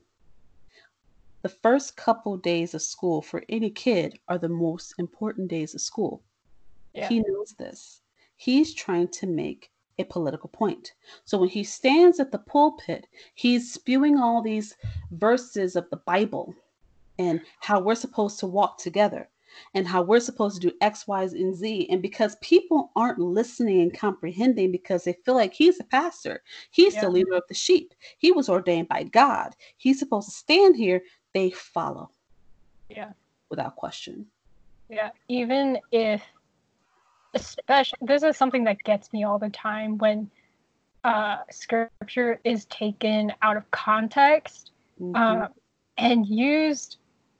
The first couple days of school for any kid are the most important days of school. Yeah. He knows this. He's trying to make a political point. So when he stands at the pulpit, he's spewing all these verses of the Bible and how we're supposed to walk together and how we're supposed to do X, Y, and Z. And because people aren't listening and comprehending because they feel like he's a pastor, he's Yeah. the leader of the sheep. He was ordained by God. He's supposed to stand here. They follow. Yeah. Without question. Yeah. Even if, especially, this is something that gets me all the time when uh, scripture is taken out of context Mhm. uh, and used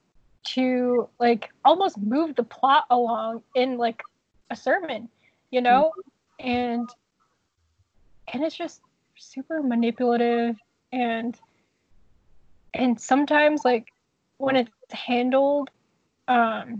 to like almost move the plot along in like a sermon, you know, and and it's just super manipulative and and sometimes like when it's handled, um,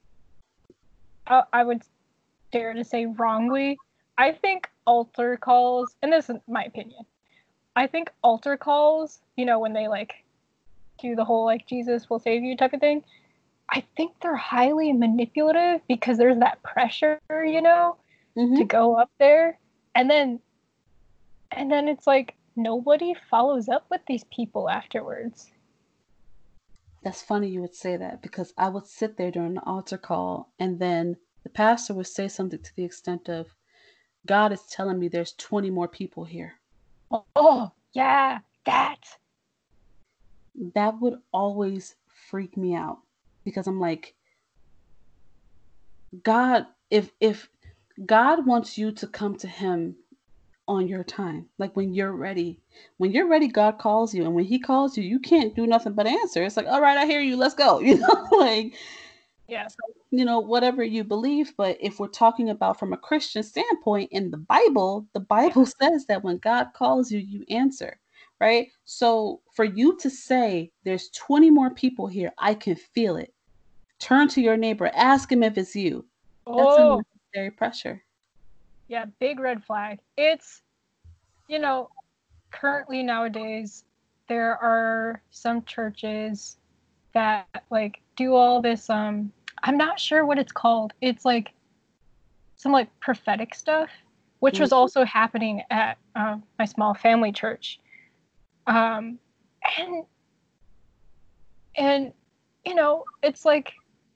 I, I would dare to say wrongly. I think altar calls, and this is my opinion, I think altar calls, you know, when they like do the whole like Jesus will save you type of thing, I think they're highly manipulative because there's that pressure, you know, Mhm. to go up there, and then and then it's like nobody follows up with these people afterwards. That's funny you would say that because I would sit there during the altar call and then the pastor would say something to the extent of, God is telling me there's twenty more people here. Oh, yeah, that. That would always freak me out because I'm like, God, if if God wants you to come to him on your time, like when you're ready, when you're ready, God calls you. And when he calls you, you can't do nothing but answer. It's like, all right, I hear you. Let's go. You know, like, Yeah. you know, whatever you believe. But if we're talking about from a Christian standpoint in the Bible, the Bible says that when God calls you, you answer, right? So for you to say there's twenty more people here, I can feel it. Turn to your neighbor, ask him if it's you. That's Oh, unnecessary pressure. yeah, big red flag. It's, you know, currently nowadays, there are some churches that like do all this, um, I'm not sure what it's called. It's like some like prophetic stuff, which was Mhm. also happening at uh, my small family church. Um, and, and, you know, it's like,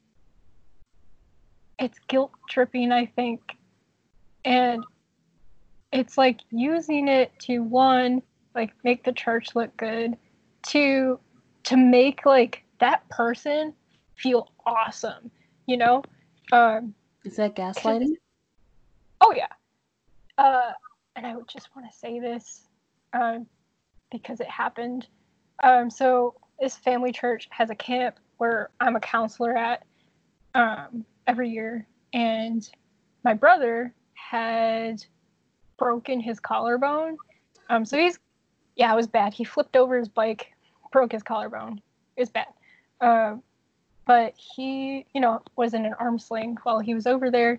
it's guilt tripping, I think. And it's like using it to one, like make the church look good, to to make like that person feel awesome, you know? Um, Is that gaslighting? oh yeah. Uh, and I would just want to say this um, because it happened. Um, so this family church has a camp where I'm a counselor at um, every year, and my brother had broken his collarbone. Um, so he's, yeah, it was bad. He flipped over his bike, broke his collarbone. It was bad. Uh, but he, you know, was in an arm sling while he was over there,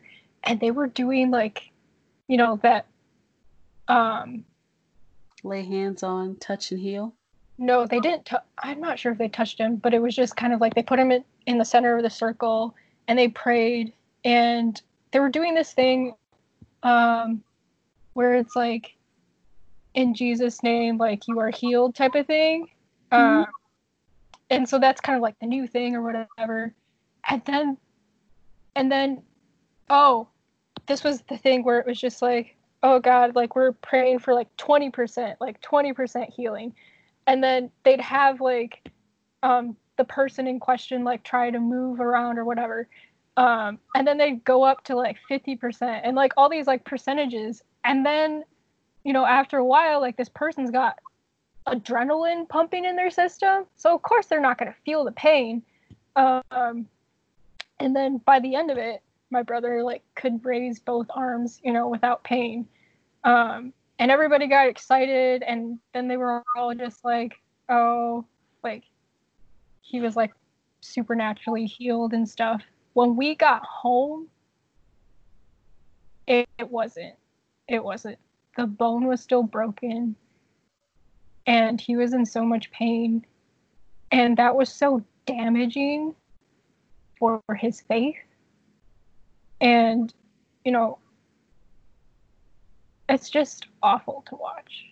and they were doing like, you know, that um Lay hands on, touch and heal. no, they didn't t- I'm not sure if they touched him, but it was just kind of like they put him in, in the center of the circle and they prayed, and they were doing this thing um where it's like, in Jesus' name, like, you are healed type of thing. Mm-hmm. Um and so that's kind of like the new thing or whatever. And then and then oh, this was the thing where it was just like, oh God, like we're praying for like twenty percent, like twenty percent healing. And then they'd have like um, the person in question like try to move around or whatever. Um, and then they'd go up to like fifty percent and like all these like percentages. And then, you know, after a while, like this person's got adrenaline pumping in their system. So of course they're not going to feel the pain. Um, and then by the end of it, my brother like could raise both arms, you know, without pain. Um, and everybody got excited, and then they were all just like, oh, like he was like supernaturally healed and stuff. When we got home, it, it wasn't. It wasn't. The bone was still broken, and he was in so much pain, and that was so damaging for his faith. And, you know, it's just awful to watch.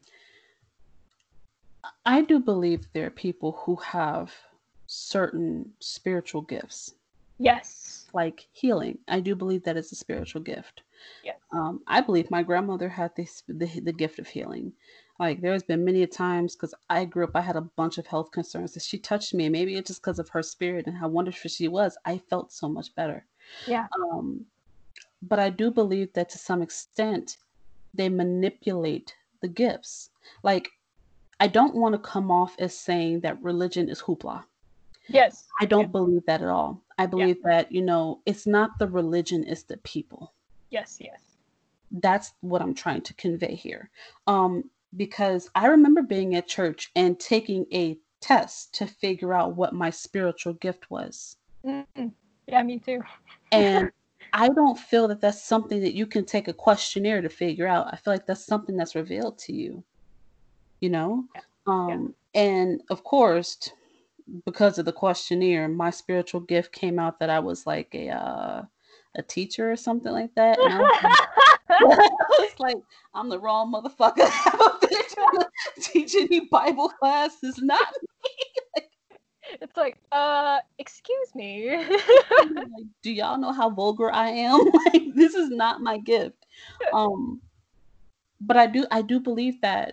I do believe there are people who have certain spiritual gifts. Yes. Like healing. I do believe that is a spiritual gift. Yes. Um, I believe my grandmother had this, the, the gift of healing. Like there's been many times, because I grew up, I had a bunch of health concerns that she touched me. Maybe it's just because of her spirit and how wonderful she was. I felt so much better. Yeah. Um, but I do believe that to some extent, they manipulate the gifts. Like, I don't want to come off as saying that religion is hoopla. Yes. I don't yes. believe that at all. I believe yeah. that, you know, it's not the religion, it's the people. Yes, yes. That's what I'm trying to convey here. Um, because I remember being at church and taking a test to figure out what my spiritual gift was. Mm-hmm. Yeah, me too. And I don't feel that that's something that you can take a questionnaire to figure out. I feel like that's something that's revealed to you, you know? Yeah. Um, yeah. And of course, because of the questionnaire, my spiritual gift came out that I was like a uh, a teacher or something like that. And I was like, I was like, I'm the wrong motherfucker. I've been trying to teach any Bible class. It's not me. Like, it's like, uh, excuse me. Like, do y'all know how vulgar I am? Like, this is not my gift. Um, but I do, I do believe that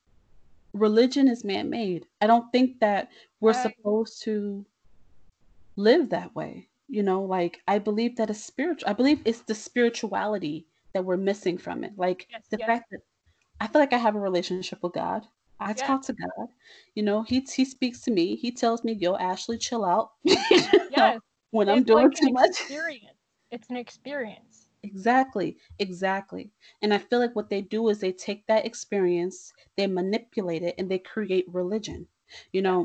religion is man-made. I don't think that we're right. supposed to live that way. You know, like I believe that it's spiritual. I believe it's the spirituality that we're missing from it. Like yes, the yes. fact that I feel like I have a relationship with God. I yes. talk to God. You know, he he speaks to me. He tells me, "Yo, Ashley, chill out." Yes. know, when it's I'm doing like too an much. Experience. It's an experience. Exactly, exactly. And I feel like what they do is they take that experience, they manipulate it, and they create religion. You know,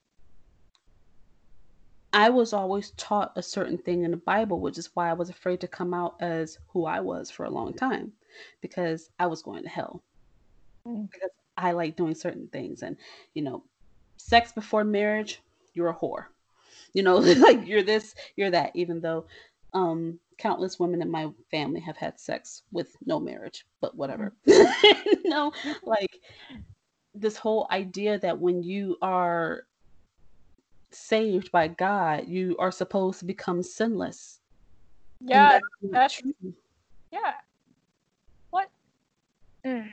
I was always taught a certain thing in the Bible, which is why I was afraid to come out as who I was for a long time, because I was going to hell. Mm. Because I like doing certain things. And, you know, sex before marriage, you're a whore. You know, like you're this, you're that, even though um, countless women in my family have had sex with no marriage, but whatever. Mm. No, like this whole idea that when you are saved by God, you are supposed to become sinless. Yeah, that's, that's yeah. What? Mm.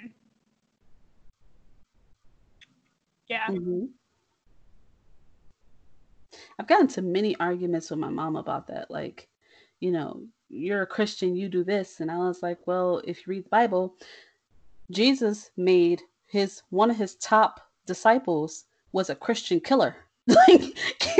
Yeah. Mm-hmm. I've gotten to many arguments with my mom about that. Like, you know, you're a Christian, you do this. And I was like, well, if you read the Bible, Jesus made his, one of his top disciples was a Christian killer. Like,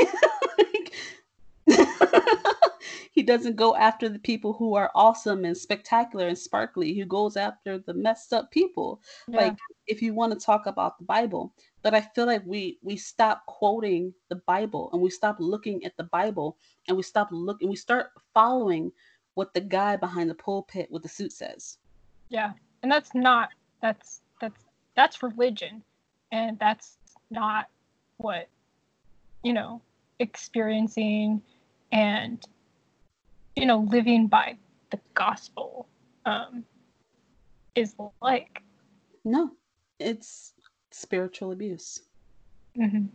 he doesn't go after the people who are awesome and spectacular and sparkly. He goes after the messed up people. Yeah. Like, if you want to talk about the Bible. But I feel like we we stop quoting the Bible and we stop looking at the Bible and we stop looking, we start following what the guy behind the pulpit with the suit says. Yeah. And that's not, that's, that's, that's religion. And that's not what, you know, experiencing and, you know, living by the gospel um, is like. No, it's spiritual abuse. Mm-hmm.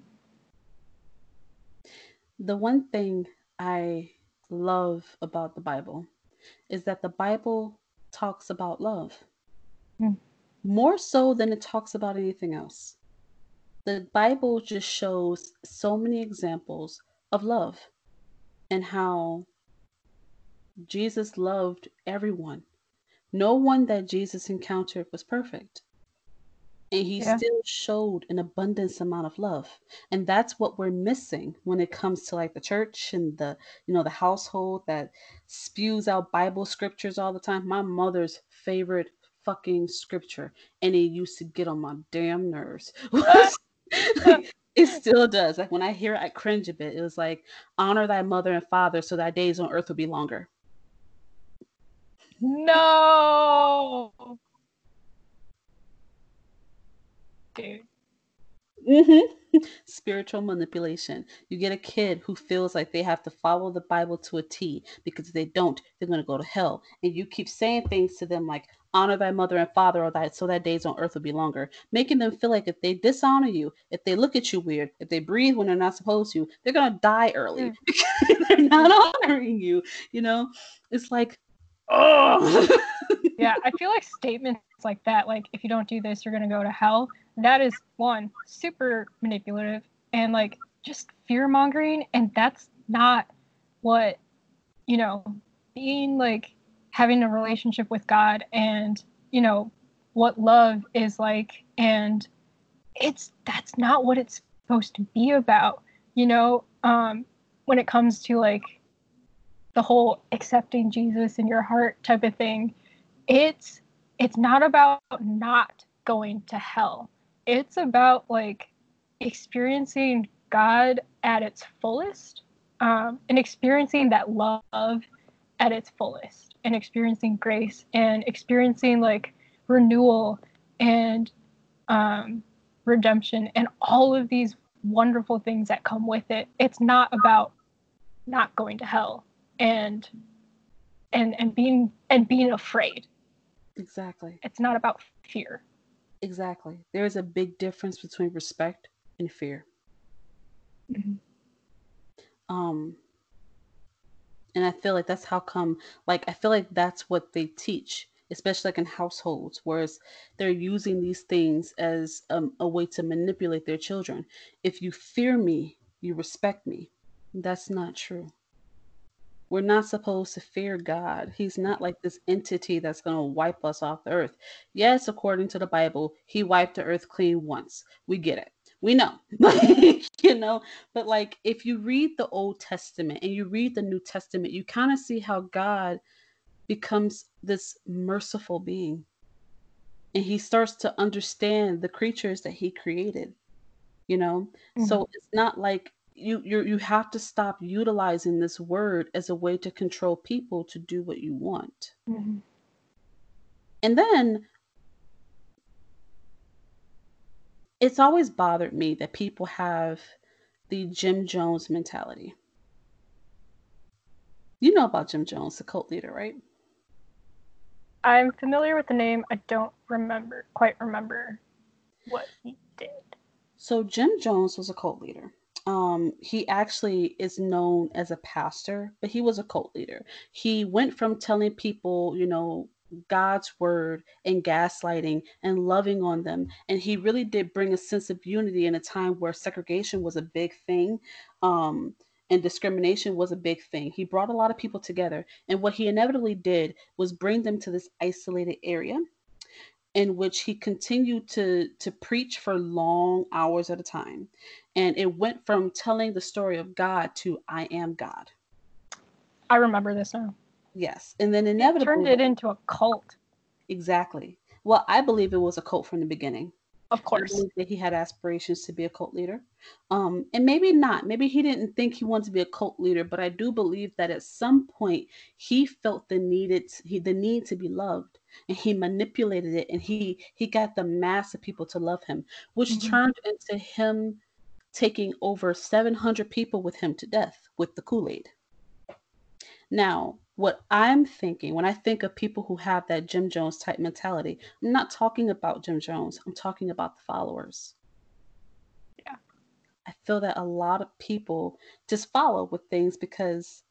The one thing I love about the Bible is that the Bible talks about love Mm. more so than it talks about anything else. The Bible just shows so many examples of love and how Jesus loved everyone. No one that Jesus encountered was perfect. And he Yeah. still showed an abundance amount of love. And that's what we're missing when it comes to like the church and the, you know, the household that spews out Bible scriptures all the time. My mother's favorite fucking scripture, and it used to get on my damn nerves. Like, it still does. Like when I hear it, I cringe a bit. It was like, honor thy mother and father so thy days on earth will be longer. No. Dude. Mm-hmm. Spiritual manipulation. You get a kid who feels like they have to follow the Bible to a T because if they don't, they're going to go to hell. And you keep saying things to them like, honor thy mother and father, or that so that days on earth will be longer, making them feel like if they dishonor you, if they look at you weird, if they breathe when they're not supposed to, they're going to die early Mm. because they're not honoring you. You know, it's like, oh. Yeah, I feel like statements like that, like if you don't do this, you're gonna go to hell. That is one, super manipulative and like just fear mongering, and that's not what, you know, being like having a relationship with God and, you know, what love is like, and it's that's not what it's supposed to be about, you know, um, when it comes to like the whole accepting Jesus in your heart type of thing. It's it's not about not going to hell. It's about like experiencing God at its fullest, um, and experiencing that love at its fullest, and experiencing grace, and experiencing like renewal and um, redemption, and all of these wonderful things that come with it. It's not about not going to hell and and and being and being afraid. Exactly. It's not about fear. Exactly. There is a big difference between respect and fear. Mm-hmm. Um, and I feel like that's how come, like, I feel like that's what they teach, especially like in households, whereas they're using these things as um, a way to manipulate their children. If you fear me, you respect me. That's not true. We're not supposed to fear God. He's not like this entity that's going to wipe us off the earth. Yes, according to the Bible, he wiped the earth clean once. We get it. We know. You know, but like if you read the Old Testament and you read the New Testament, you kind of see how God becomes this merciful being. And he starts to understand the creatures that he created, you know? Mm-hmm. So it's not like you you you have to stop utilizing this word as a way to control people to do what you want. Mm-hmm. And then it's always bothered me that people have the Jim Jones mentality. You know about Jim Jones, the cult leader, right? I'm familiar with the name. I don't remember quite remember what he did. So Jim Jones was a cult leader. Um, he actually is known as a pastor, but he was a cult leader. He went from telling people, you know, God's word and gaslighting and loving on them. And he really did bring a sense of unity in a time where segregation was a big thing. Um, and discrimination was a big thing. He brought a lot of people together. And what he inevitably did was bring them to this isolated area in which he continued to to preach for long hours at a time. And it went from telling the story of God to I am God. I remember this now. Yes. And then He inevitably turned it into a cult. Exactly. Well, I believe it was a cult from the beginning. Of I course. believe that he had aspirations to be a cult leader. Um, and maybe not. Maybe he didn't think he wanted to be a cult leader, but I do believe that at some point he felt the needed he the need to be loved, and he manipulated it, and he he got the mass of people to love him, which Mhm. turned into him taking over seven hundred people with him to death with the Kool-Aid. Now, what I'm thinking when I think of people who have that Jim Jones type mentality, I'm not talking about Jim Jones. I'm talking about the followers. Yeah. I feel that a lot of people just follow with things because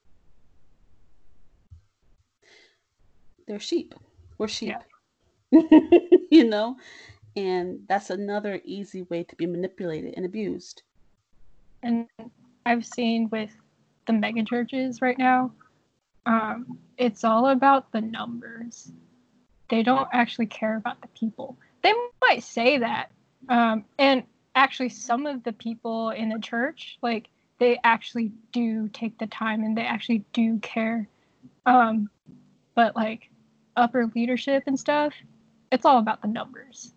they're sheep. We're sheep. Yeah. You know? And that's another easy way to be manipulated and abused. And I've seen with the mega churches right now, um, it's all about the numbers. They don't actually care about the people. They might say that. Um, and actually, some of the people in the church, like, they actually do take the time and they actually do care. Um, but, like, upper leadership and stuff, it's all about the numbers.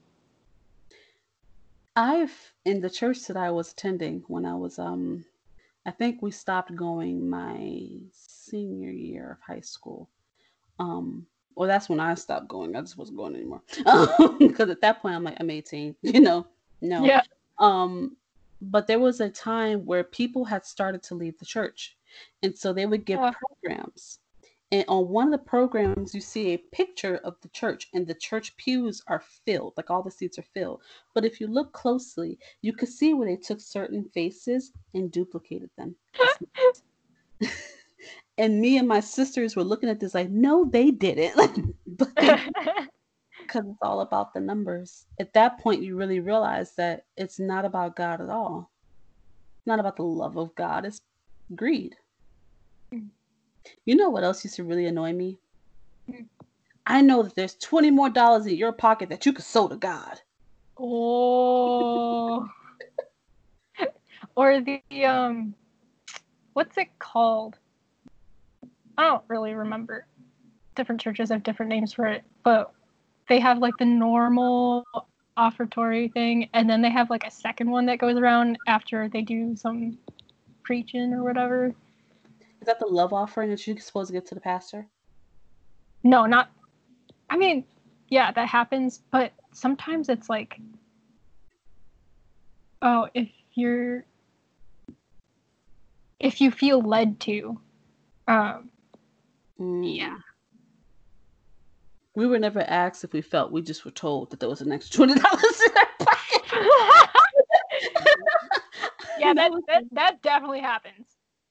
I've, in the church that I was attending when I was, um, I think we stopped going my senior year of high school. Um, well, that's when I stopped going. I just wasn't going anymore. Because at that point, I'm like, I'm eighteen, you know? No. Yeah. Um, but there was a time where people had started to leave the church. And so they would give Uh, programs. And on one of the programs, you see a picture of the church, and the church pews are filled, like all the seats are filled. But if you look closely, you could see where they took certain faces and duplicated them. And me and my sisters were looking at this like, no, they didn't. Like, but they, because it's all about the numbers. At that point, you really realize that it's not about God at all. It's not about the love of God. It's greed. You know what else used to really annoy me? I know that there's twenty more dollars in your pocket that you could sow to God. Oh. Or the, um, what's it called? I don't really remember. Different churches have different names for it, but they have like the normal offertory thing, and then they have like a second one that goes around after they do some preaching or whatever. Is that the love offering that you're supposed to give to the pastor? No, not. I mean, yeah, that happens, but sometimes it's like, oh, if you're, if you feel led to, um, Mm. yeah. We were never asked if we felt. We just were told that there was an extra twenty dollars in our pocket. Yeah, that, that that definitely happens.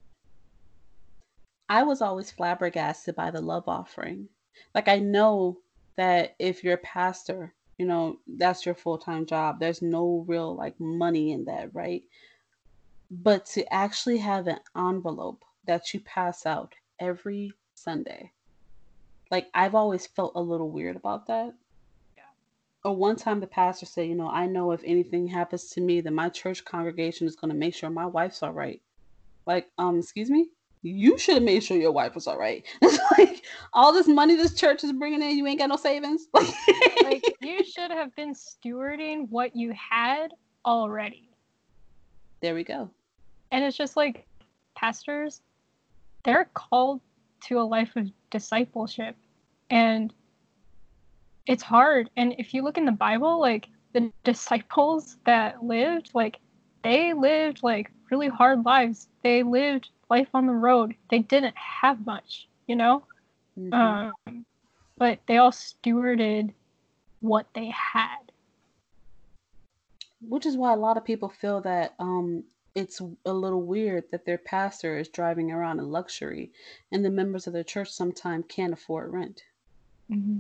I was always flabbergasted by the love offering. Like, I know that if you're a pastor, you know, that's your full-time job. There's no real like money in that, right? But to actually have an envelope that you pass out every Sunday, like, I've always felt a little weird about that. Yeah. Or one time the pastor said, you know, I know if anything happens to me, then my church congregation is going to make sure my wife's all right. Like, um, excuse me? You should have made sure your wife was all right. It's like, all this money this church is bringing in, you ain't got no savings. Like, you should have been stewarding what you had already. There we go. And it's just like, pastors, they're called to a life of discipleship. And it's hard. And if you look in the Bible, like, the disciples that lived, like, they lived, like, really hard lives. They lived life on the road. They didn't have much, you know? Mhm. Um, but they all stewarded what they had. Which is why a lot of people feel that um, it's a little weird that their pastor is driving around in luxury and the members of their church sometimes can't afford rent. Mm-hmm.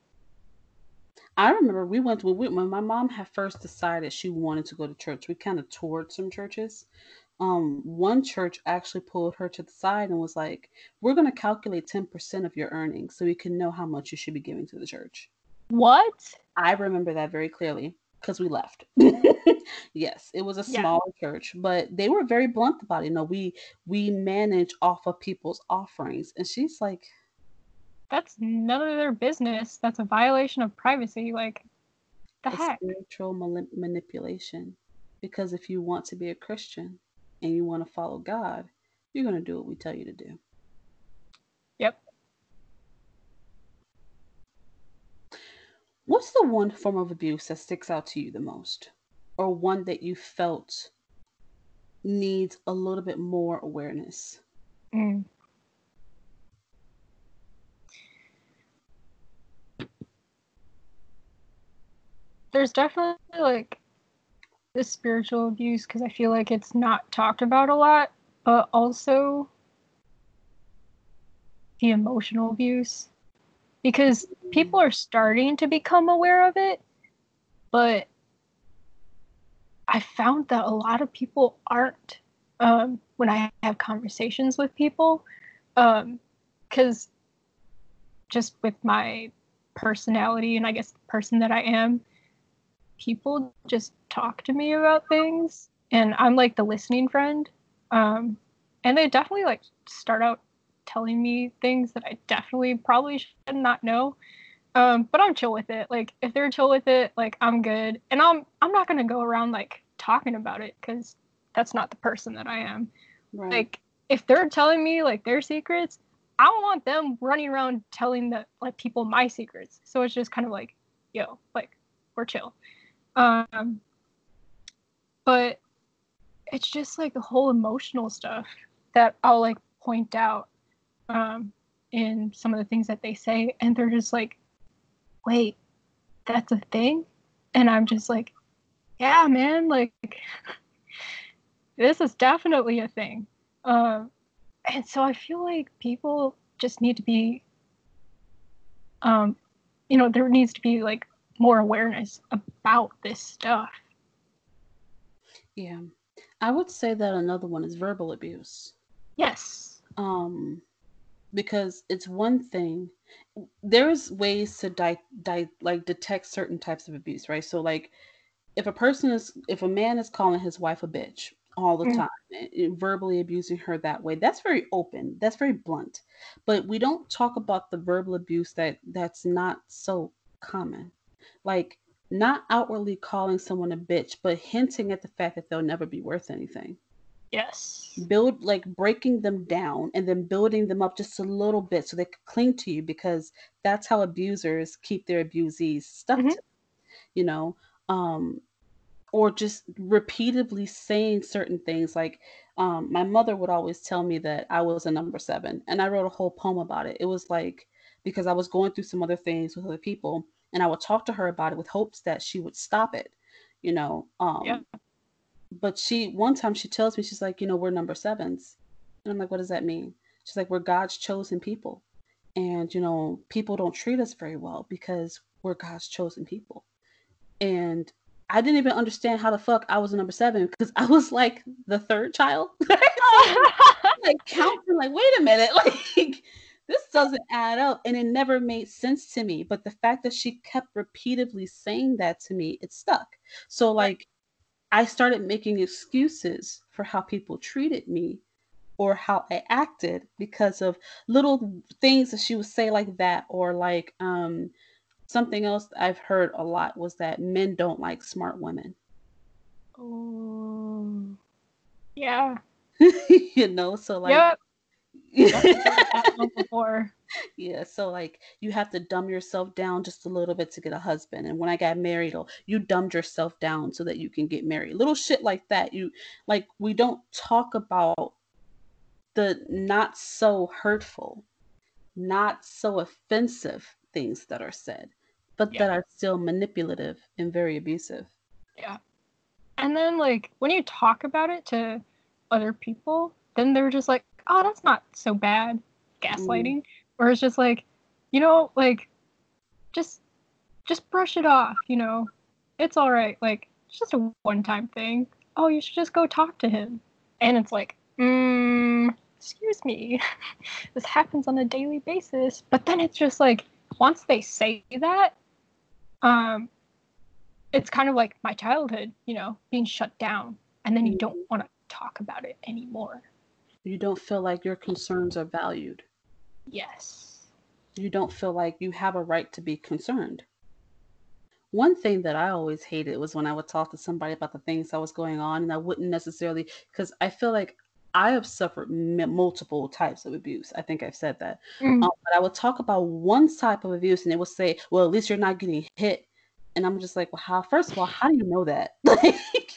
I remember we went when, we, when my mom had first decided she wanted to go to church. We kind of toured some churches. Um, one church actually pulled her to the side and was like, "We're going to calculate ten percent of your earnings so we can know how much you should be giving to the church." What? I remember that very clearly because we left. Yes, it was a Yeah. smaller church, but they were very blunt about it. You know, we we manage off of people's offerings, and she's like, That's none of their business. That's a violation of privacy. Like, The It's heck? spiritual mali- manipulation. Because if you want to be a Christian and you want to follow God, you're going to do what we tell you to do. Yep. What's the one form of abuse that sticks out to you the most? Or one that you felt needs a little bit more awareness? Mm. There's definitely like this spiritual abuse because I feel like it's not talked about a lot, but also the emotional abuse because people are starting to become aware of it, but I found that a lot of people aren't um, when I have conversations with people because um, just with my personality and I guess the person that I am, people just talk to me about things and I'm like the listening friend. Um, and they definitely like start out telling me things that I definitely probably should not know. Um, but I'm chill with it. Like if they're chill with it, like I'm good. And I'm I'm not gonna go around like talking about it because that's not the person that I am. Right. Like if they're telling me like their secrets, I don't want them running around telling the like people my secrets. So it's just kind of like, yo, like we're chill. Um, but it's just like the whole emotional stuff that I'll like point out um, in some of the things that they say, and they're just like, wait, that's a thing? And I'm just like, yeah, man, like this is definitely a thing. Um, and so I feel like people just need to be, um, you know, there needs to be like more awareness about this stuff. Yeah. I would say that another one is verbal abuse. Yes. Um, because it's one thing. There's ways to di- di- like detect certain types of abuse, right? So like if a person is if a man is calling his wife a bitch all the Mm. time and, and verbally abusing her that way, that's very open, that's very blunt. But we don't talk about the verbal abuse that that's not so common, like not outwardly calling someone a bitch but hinting at the fact that they'll never be worth anything. Yes. Build like breaking them down and then building them up just a little bit so they could cling to you, because that's how abusers keep their abusees stuck Mhm. to, you know. um or just repeatedly saying certain things like, um, my mother would always tell me that I was a number seven, and I wrote a whole poem about it. It was like because I was going through some other things with other people, and I would talk to her about it with hopes that she would stop it, you know. Yeah. Um, but she one time she tells me, she's like, you know, we're number sevens, and I'm like, what does that mean? She's like, we're God's chosen people, and you know, people don't treat us very well because we're God's chosen people. And I didn't even understand how the fuck I was a number seven because I was like the third child. So I'm like counting, like, wait a minute, like this doesn't add up. And it never made sense to me. But the fact that she kept repeatedly saying that to me, it stuck. So like I started making excuses for how people treated me or how I acted because of little things that she would say like that, or like um something else I've heard a lot was that men don't like smart women. Oh. Yeah. You know, so like Yep. Definitely heard that one before. yeah, so like you have to dumb yourself down just a little bit to get a husband. And when I got married, oh, you dumbed yourself down so that you can get married. Little shit like that. You like we don't talk about the not so hurtful, not so offensive things that are said, but Yeah. that are still manipulative and very abusive. Yeah. And then like when you talk about it to other people, then they're just like, oh, that's not so bad. Gaslighting. Mm. Or it's just like, you know, like just just brush it off, you know. It's all right. Like it's just a one-time thing. Oh, you should just go talk to him. And it's like, mm, excuse me. This happens on a daily basis. But then it's just like once they say that, um it's kind of like my childhood, you know, being shut down, and then you Mhm. don't want to talk about it anymore. You don't feel like your concerns are valued. Yes. You don't feel like you have a right to be concerned. One thing that I always hated was when I would talk to somebody about the things that was going on, and I wouldn't necessarily, because I feel like I have suffered m- multiple types of abuse. I think I've said that. Mm. Um, but I would talk about one type of abuse, and they would say, "Well, at least you're not getting hit." And I'm just like, "Well, how? First of all, how do you know that?" Like,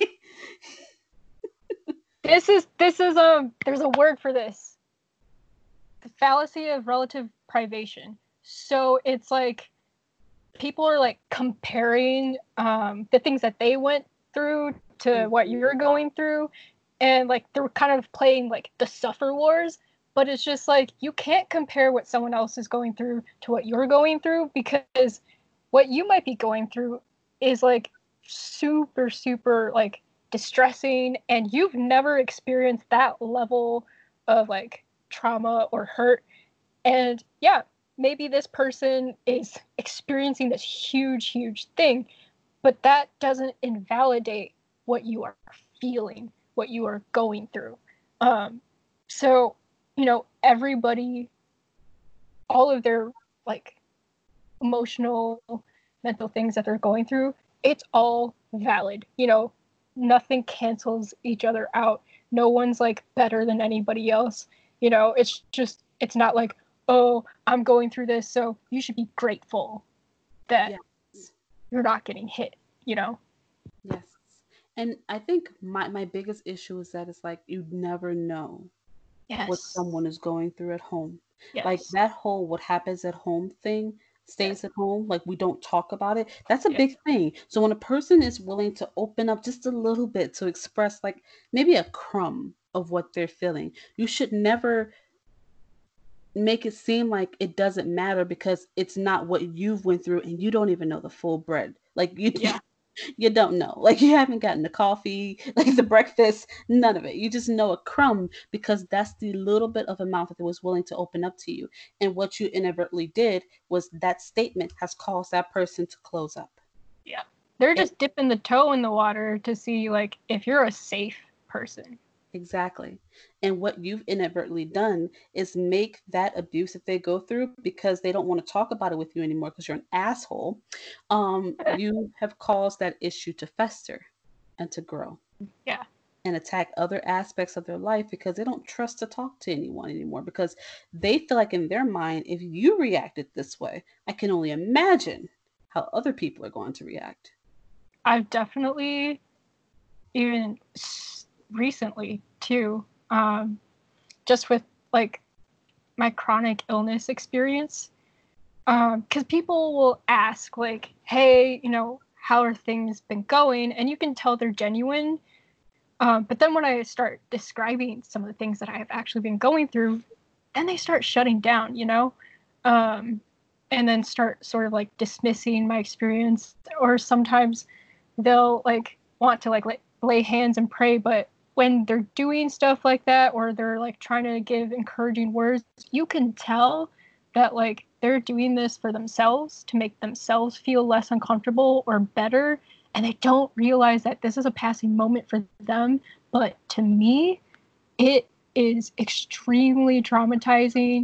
This is this is um there's a word for this. The fallacy of relative privation. So it's like people are like comparing um the things that they went through to what you're going through, and like they're kind of playing like the suffer wars, but it's just like you can't compare what someone else is going through to what you're going through, because what you might be going through is like super super like distressing, and you've never experienced that level of like trauma or hurt. And yeah, maybe this person is experiencing this huge huge thing, but that doesn't invalidate what you are feeling, what you are going through. um so you know, everybody, all of their like emotional, mental things that they're going through, it's all valid. You know, nothing cancels each other out. No one's like better than anybody else. You know, it's just, it's not like, oh, I'm going through this, so you should be grateful that yes, you're not getting hit, you know? yes. And I think my my biggest issue is that it's like you never know what Yes. someone is going through at home. Like Yes. that whole what happens at home thing stays Yes. at home, like we don't talk about it. That's a Yes. big thing. So when a person is willing to open up just a little bit to express like maybe a crumb of what they're feeling, you should never make it seem like it doesn't matter because it's not what you've went through and you don't even know the full bread. Like you Yeah. you don't know. Like you haven't gotten the coffee, like the breakfast, none of it. You just know a crumb because that's the little bit of amount that they was willing to open up to you. And what you inadvertently did was that statement has caused that person to close up. Yeah. They're And just dipping the toe in the water to see like if you're a safe person. exactly. And what you've inadvertently done is make that abuse that they go through because they don't want to talk about it with you anymore because you're an asshole. Um, you have caused that issue to fester and to grow Yeah. and attack other aspects of their life because they don't trust to talk to anyone anymore because they feel like in their mind, if you reacted this way, I can only imagine how other people are going to react. I've definitely, even s- recently too, um, just with like my chronic illness experience, because people will ask like, hey, you know, how are things been going? And you can tell they're genuine. Um, but then when I start describing some of the things that I have actually been going through, then they start shutting down, you know? Um, and then start sort of like dismissing my experience. Or sometimes they'll like want to like lay, lay hands and pray, but when they're doing stuff like that or they're like trying to give encouraging words, you can tell that like they're doing this for themselves to make themselves feel less uncomfortable or better, and they don't realize that this is a passing moment for them. But to me, it is extremely traumatizing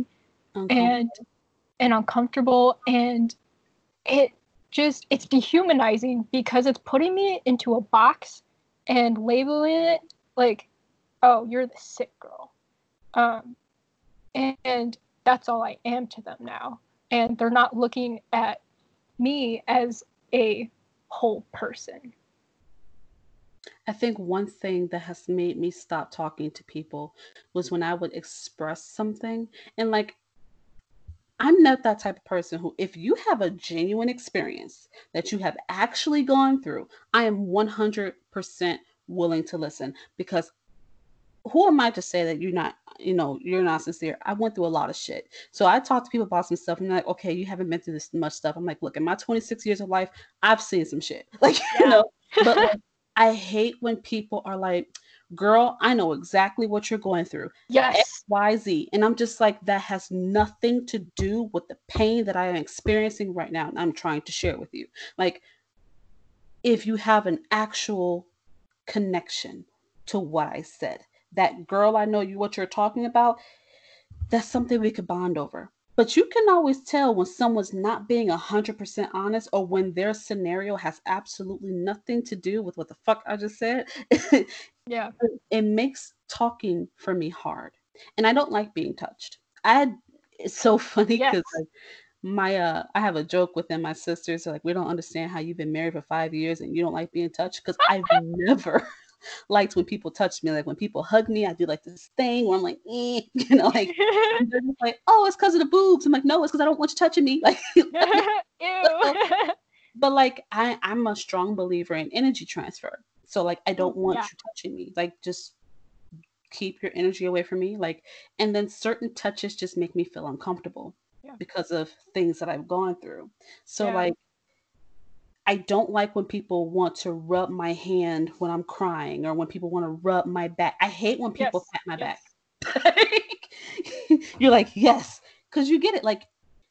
and and uncomfortable, and it just, it's dehumanizing because it's putting me into a box and labeling it like, oh, you're the sick girl. Um, and, and that's all I am to them now. And they're not looking at me as a whole person. I think one thing that has made me stop talking to people was when I would express something and like I'm not that type of person who, if you have a genuine experience that you have actually gone through, I am one hundred percent willing to listen because who am I to say that you're not, you know, you're not sincere? I went through a lot of shit. So I talk to people about some stuff and they're like, okay, you haven't been through this much stuff. I'm like, look, in my twenty-six years of life, I've seen some shit. Like, Yeah. you know, but like, I hate when people are like, girl, I know exactly what you're going through. Yes. X, Y, Z. And I'm just like, that has nothing to do with the pain that I am experiencing right now. And I'm trying to share with you. Like, if you have an actual connection to what I said, that girl, I know you what you're talking about, that's something we could bond over. But you can always tell when someone's not being one hundred percent honest or when their scenario has absolutely nothing to do with what the fuck I just said. Yeah. It makes talking for me hard. And I don't like being touched. I It's so funny Yes. because like my uh I have a joke within my sisters like we don't understand how you've been married for five years and you don't like being touched because I've never liked when people touch me. Like when people hug me, I do like this thing where I'm like, eh, you know, like and they're just like, oh, it's because of the boobs. I'm like, no, it's because I don't want you touching me. Like, Ew. but like I, I'm a strong believer in energy transfer. So like I don't want Yeah. you touching me. Like just keep your energy away from me. Like, and then certain touches just make me feel uncomfortable Yeah. because of things that I've gone through. So Yeah. like I don't like when people want to rub my hand when I'm crying or when people want to rub my back. I hate when people Yes. pat my Yes. back. You're like, yes, because you get it. Like,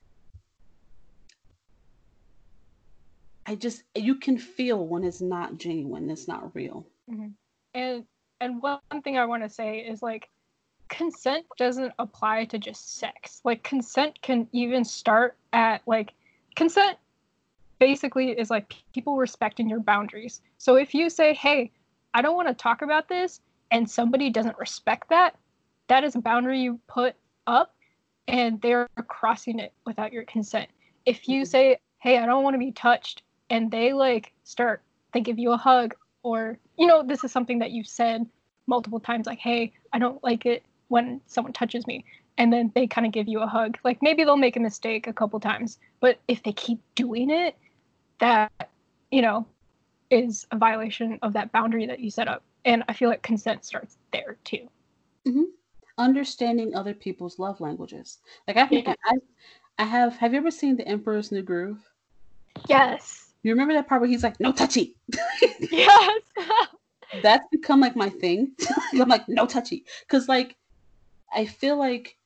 I just, you can feel when it's not genuine, it's not real. Mhm. And and one thing I want to say is like consent doesn't apply to just sex. Like consent can even start at like consent basically is like p- people respecting your boundaries. So if you say, "Hey, I don't want to talk about this," and somebody doesn't respect that, that is a boundary you put up and they're crossing it without your consent. If you Mhm. say, "Hey, I don't want to be touched," and they like start they give you a hug or you know, this is something that you've said multiple times like, "Hey, I don't like it when someone touches me." And then they kind of give you a hug. Like maybe they'll make a mistake a couple times, but if they keep doing it, that you know is a violation of that boundary that you set up. And I feel like consent starts there too. hmm Understanding other people's love languages. Like I think Yeah. I, I have. Have you ever seen The Emperor's New Groove? Yes. You remember that part where he's like, "No touchy." Yes. That's become like my thing. I'm like, "No touchy," because like I feel like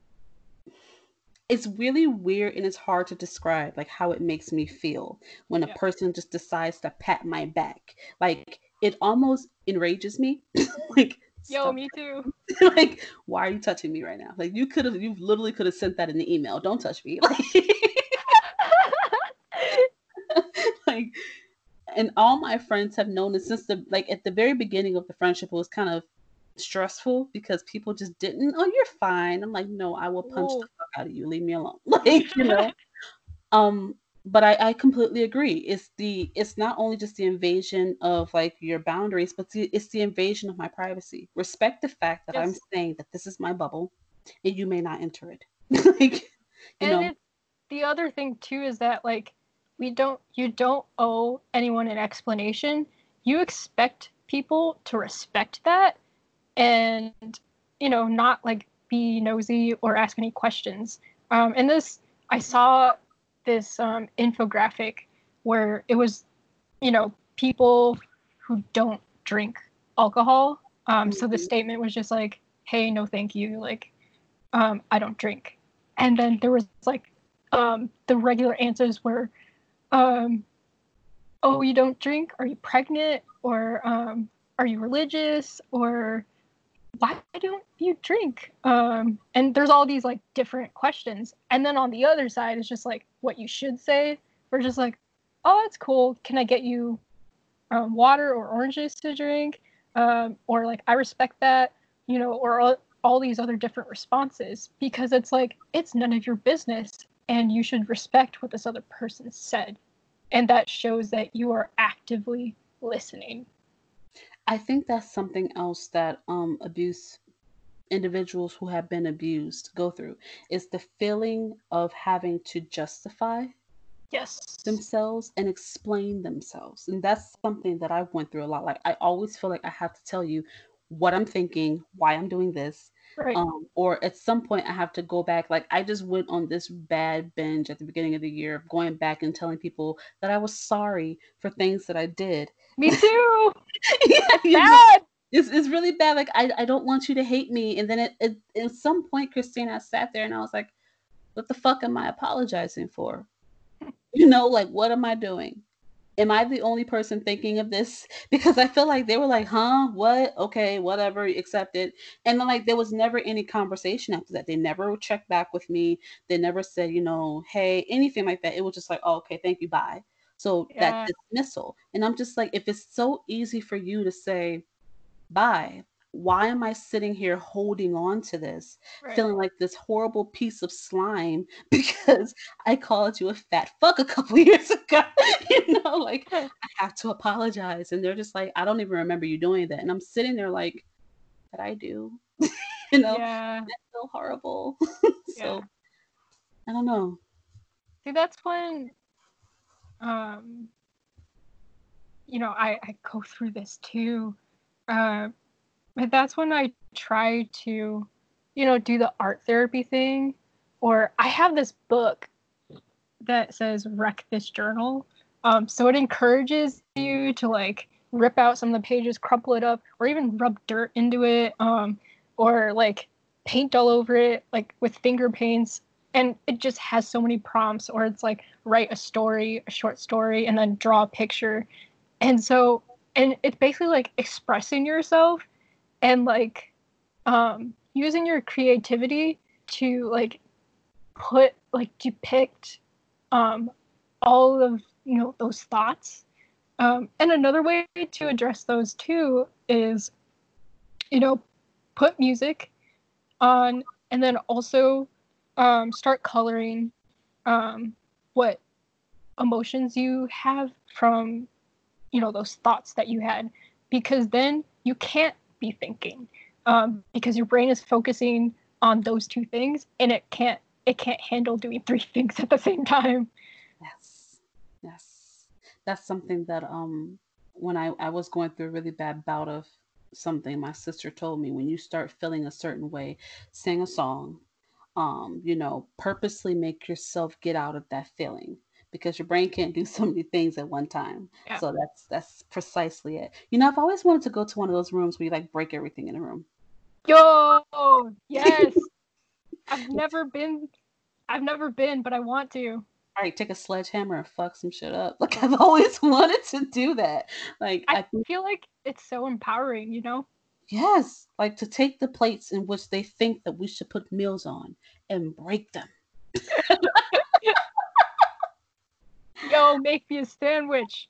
it's really weird and it's hard to describe like how it makes me feel when a Yeah. person just decides to pat my back. Like it almost enrages me. Like Yo, stop. me too. Like why are you touching me right now? Like you could have, you literally could have sent that in the email. Don't touch me. Like, like, and all my friends have known it since the like at the very beginning of the friendship. It was kind of stressful because people just didn't. Oh, you're fine. I'm like, no, I will punch the Whoa. fuck out of you. Leave me alone. Like you know. Um, but I, I completely agree. It's the it's not only just the invasion of like your boundaries, but the, it's the invasion of my privacy. Respect the fact that I'm Yes. saying that this is my bubble, and you may not enter it. Like, you And know, it, the other thing too is that like we don't you don't owe anyone an explanation. You expect people to respect that and you know not like be nosy or ask any questions. Um, and this I saw this um, infographic where it was you know people who don't drink alcohol. Um, so the Mhm. statement was just like, "Hey, no, thank you. Like, um, I don't drink." And then there was like um, the regular answers were, um, "Oh, you don't drink? Are you pregnant? Or um, are you religious? Or why don't you drink?" Um, and there's all these like different questions. And then on the other side is just like what you should say. We're just like, "Oh, that's cool. Can I get you um, water or orange juice to drink?" Um, or like, "I respect that," you know, or all, all these other different responses because it's like, it's none of your business and you should respect what this other person said. And that shows that you are actively listening. I think that's something else that um abuse individuals who have been abused go through is the feeling of having to justify Yes. themselves and explain themselves. And that's something that I've went through a lot. Like I always feel like I have to tell you what I'm thinking, why I'm doing this. Right. Um, or at some point I have to go back. Like I just went on this bad binge at the beginning of the year of going back and telling people that I was sorry for things that I did. Me too. Yeah, It's you know, bad. it's, it's really bad. Like I, I don't want you to hate me. And then it, it at some point, Christine, I sat there and I was like, what the fuck am I apologizing for? You know, like what am I doing? am I the only person thinking of this? Because I feel like they were like, huh, what? Okay, whatever, accepted. And then like there was never any conversation after that. They never checked back with me. They never said, you know, hey, anything like that. It was just like, oh, okay, thank you, bye. So that Yeah. dismissal. And I'm just like, if it's so easy for you to say bye, why am I sitting here holding on to this, Right. feeling like this horrible piece of slime because I called you a fat fuck a couple years ago? You know, like I have to apologize. And they're just like, I don't even remember you doing that. And I'm sitting there like, but I do. You know, Yeah. that's so horrible. So Yeah. I don't know. See, that's when, um, you know, I, I go through this too. Uh, but that's when I try to, you know, do the art therapy thing. Or I have this book that says wreck this journal. Um, so it encourages you to like rip out some of the pages, crumple it up, or even rub dirt into it, um, or like paint all over it, like with finger paints. And it just has so many prompts, or it's like write a story, a short story, and then draw a picture. And so, and it's basically like expressing yourself and like um, using your creativity to like put, like depict um, all of, you know, those thoughts. Um, and another way to address those too is, you know, put music on and then also um, start coloring um, what emotions you have from, you know, those thoughts that you had, because then you can't be thinking um, because your brain is focusing on those two things and it can't it can't handle doing three things at the same time. Yes. Yes. That's something that um when I, I was going through a really bad bout of something, my sister told me when you start feeling a certain way, sing a song. Um, you know, purposely make yourself get out of that feeling because your brain can't do so many things at one time. Yeah. So that's that's precisely it. You know, I've always wanted to go to one of those rooms where you like break everything in a room. Yo, yes. I've never been I've never been, but I want to. All right, take a sledgehammer and fuck some shit up. Like I've always wanted to do that. Like I I think feel like it's so empowering, you know? yes, like to take the plates in which they think that we should put meals on and break them. Yo, make me a sandwich.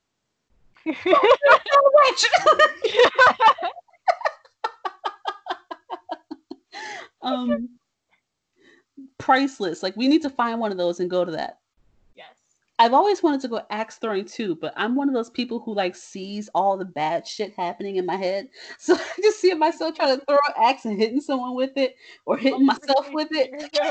um Priceless. Like we need to find one of those and go to that. Yes. I've always wanted to go axe throwing too, but I'm one of those people who like sees all the bad shit happening in my head. So I just see myself trying to throw an axe and hitting someone with it or hitting myself with it.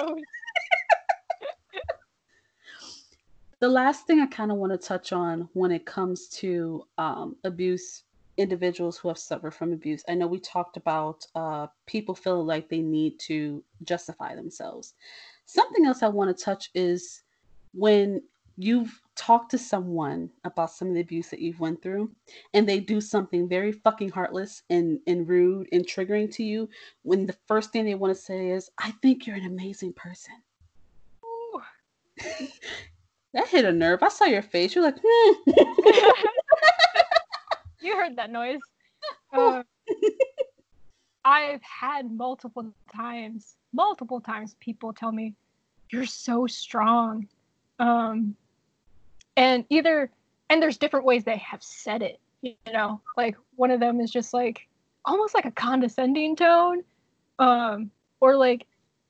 The last thing I kind of want to touch on when it comes to um, abuse, individuals who have suffered from abuse. I know we talked about uh, people feeling like they need to justify themselves. Something else I want to touch is when you've talked to someone about some of the abuse that you've went through and they do something very fucking heartless and, and rude and triggering to you, when the first thing they want to say is, I think you're an amazing person. That hit a nerve. I saw your face. You're like, hmm. You heard that noise. Uh, I've had multiple times, multiple times people tell me, you're so strong. Um, and either, and there's different ways they have said it, you know, like one of them is just like, almost like a condescending tone. Um, or like,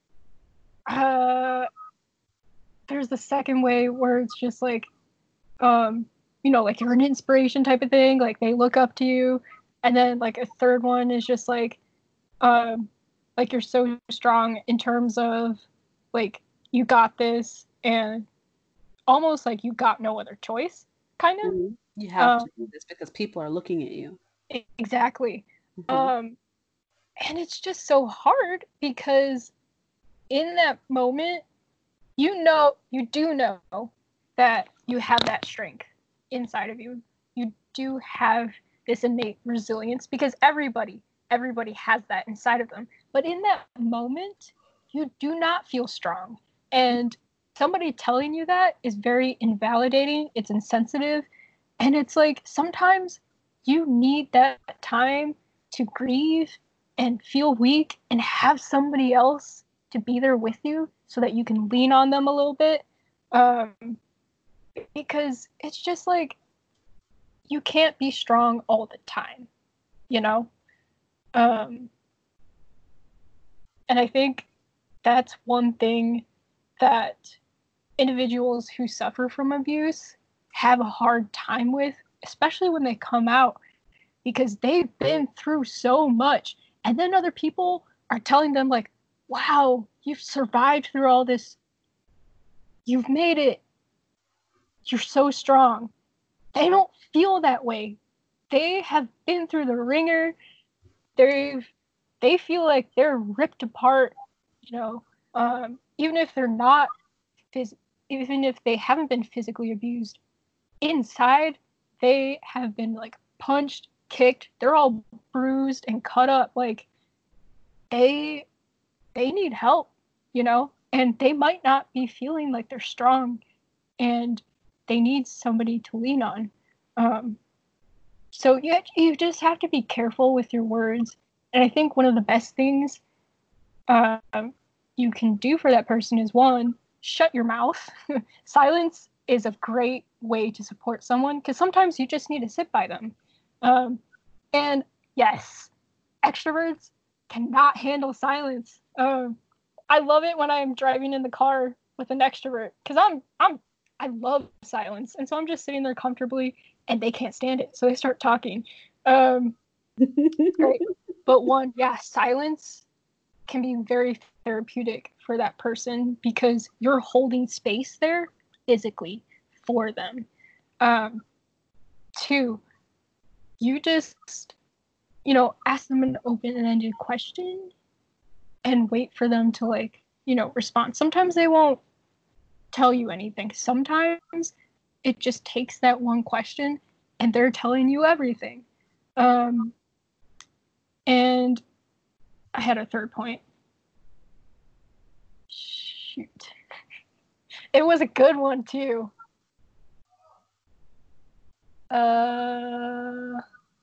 uh, there's the second way where it's just like, um, you know, like you're an inspiration type of thing. Like they look up to you. And then like a third one is just like, um, like you're so strong in terms of like, you got this and almost like you got no other choice, kind of. Mm-hmm. You have um, to do this because people are looking at you. Exactly. Mm-hmm. Um, and it's just so hard because in that moment, you know, you do know that you have that strength inside of you. You do have this innate resilience because everybody, everybody has that inside of them. But in that moment, you do not feel strong. And somebody telling you that is very invalidating. It's insensitive. And it's like sometimes you need that time to grieve and feel weak and have somebody else to be there with you so that you can lean on them a little bit. Um, because it's just like you can't be strong all the time, you know? Um, and I think that's one thing that individuals who suffer from abuse have a hard time with, especially when they come out, because they've been through so much. And then other people are telling them, like, wow, you've survived through all this. You've made it. You're so strong. They don't feel that way. They have been through the ringer. They've, they feel like they're ripped apart, you know, um, even if they're not, phys- even if they haven't been physically abused. Inside, they have been, like, punched, kicked. They're all bruised and cut up. Like, they, they need help, you know, and they might not be feeling like they're strong, and they need somebody to lean on. Um, so you, you just have to be careful with your words. And I think one of the best things um, you can do for that person is, one, shut your mouth. Silence is a great way to support someone, because sometimes you just need to sit by them. Um, and yes, extroverts cannot handle silence. Um, I love it when I'm driving in the car with an extrovert, because I'm I'm I love silence, and so I'm just sitting there comfortably, and they can't stand it, so they start talking. Um, great, but one, yeah, silence can be very therapeutic for that person because you're holding space there physically for them. Um, two, you just, you know, ask them an open-ended question and wait for them to, like, you know, respond. Sometimes they won't tell you anything. Sometimes it just takes that one question and they're telling you everything. Um, and I had a third point. Shoot. It was a good one too. Uh...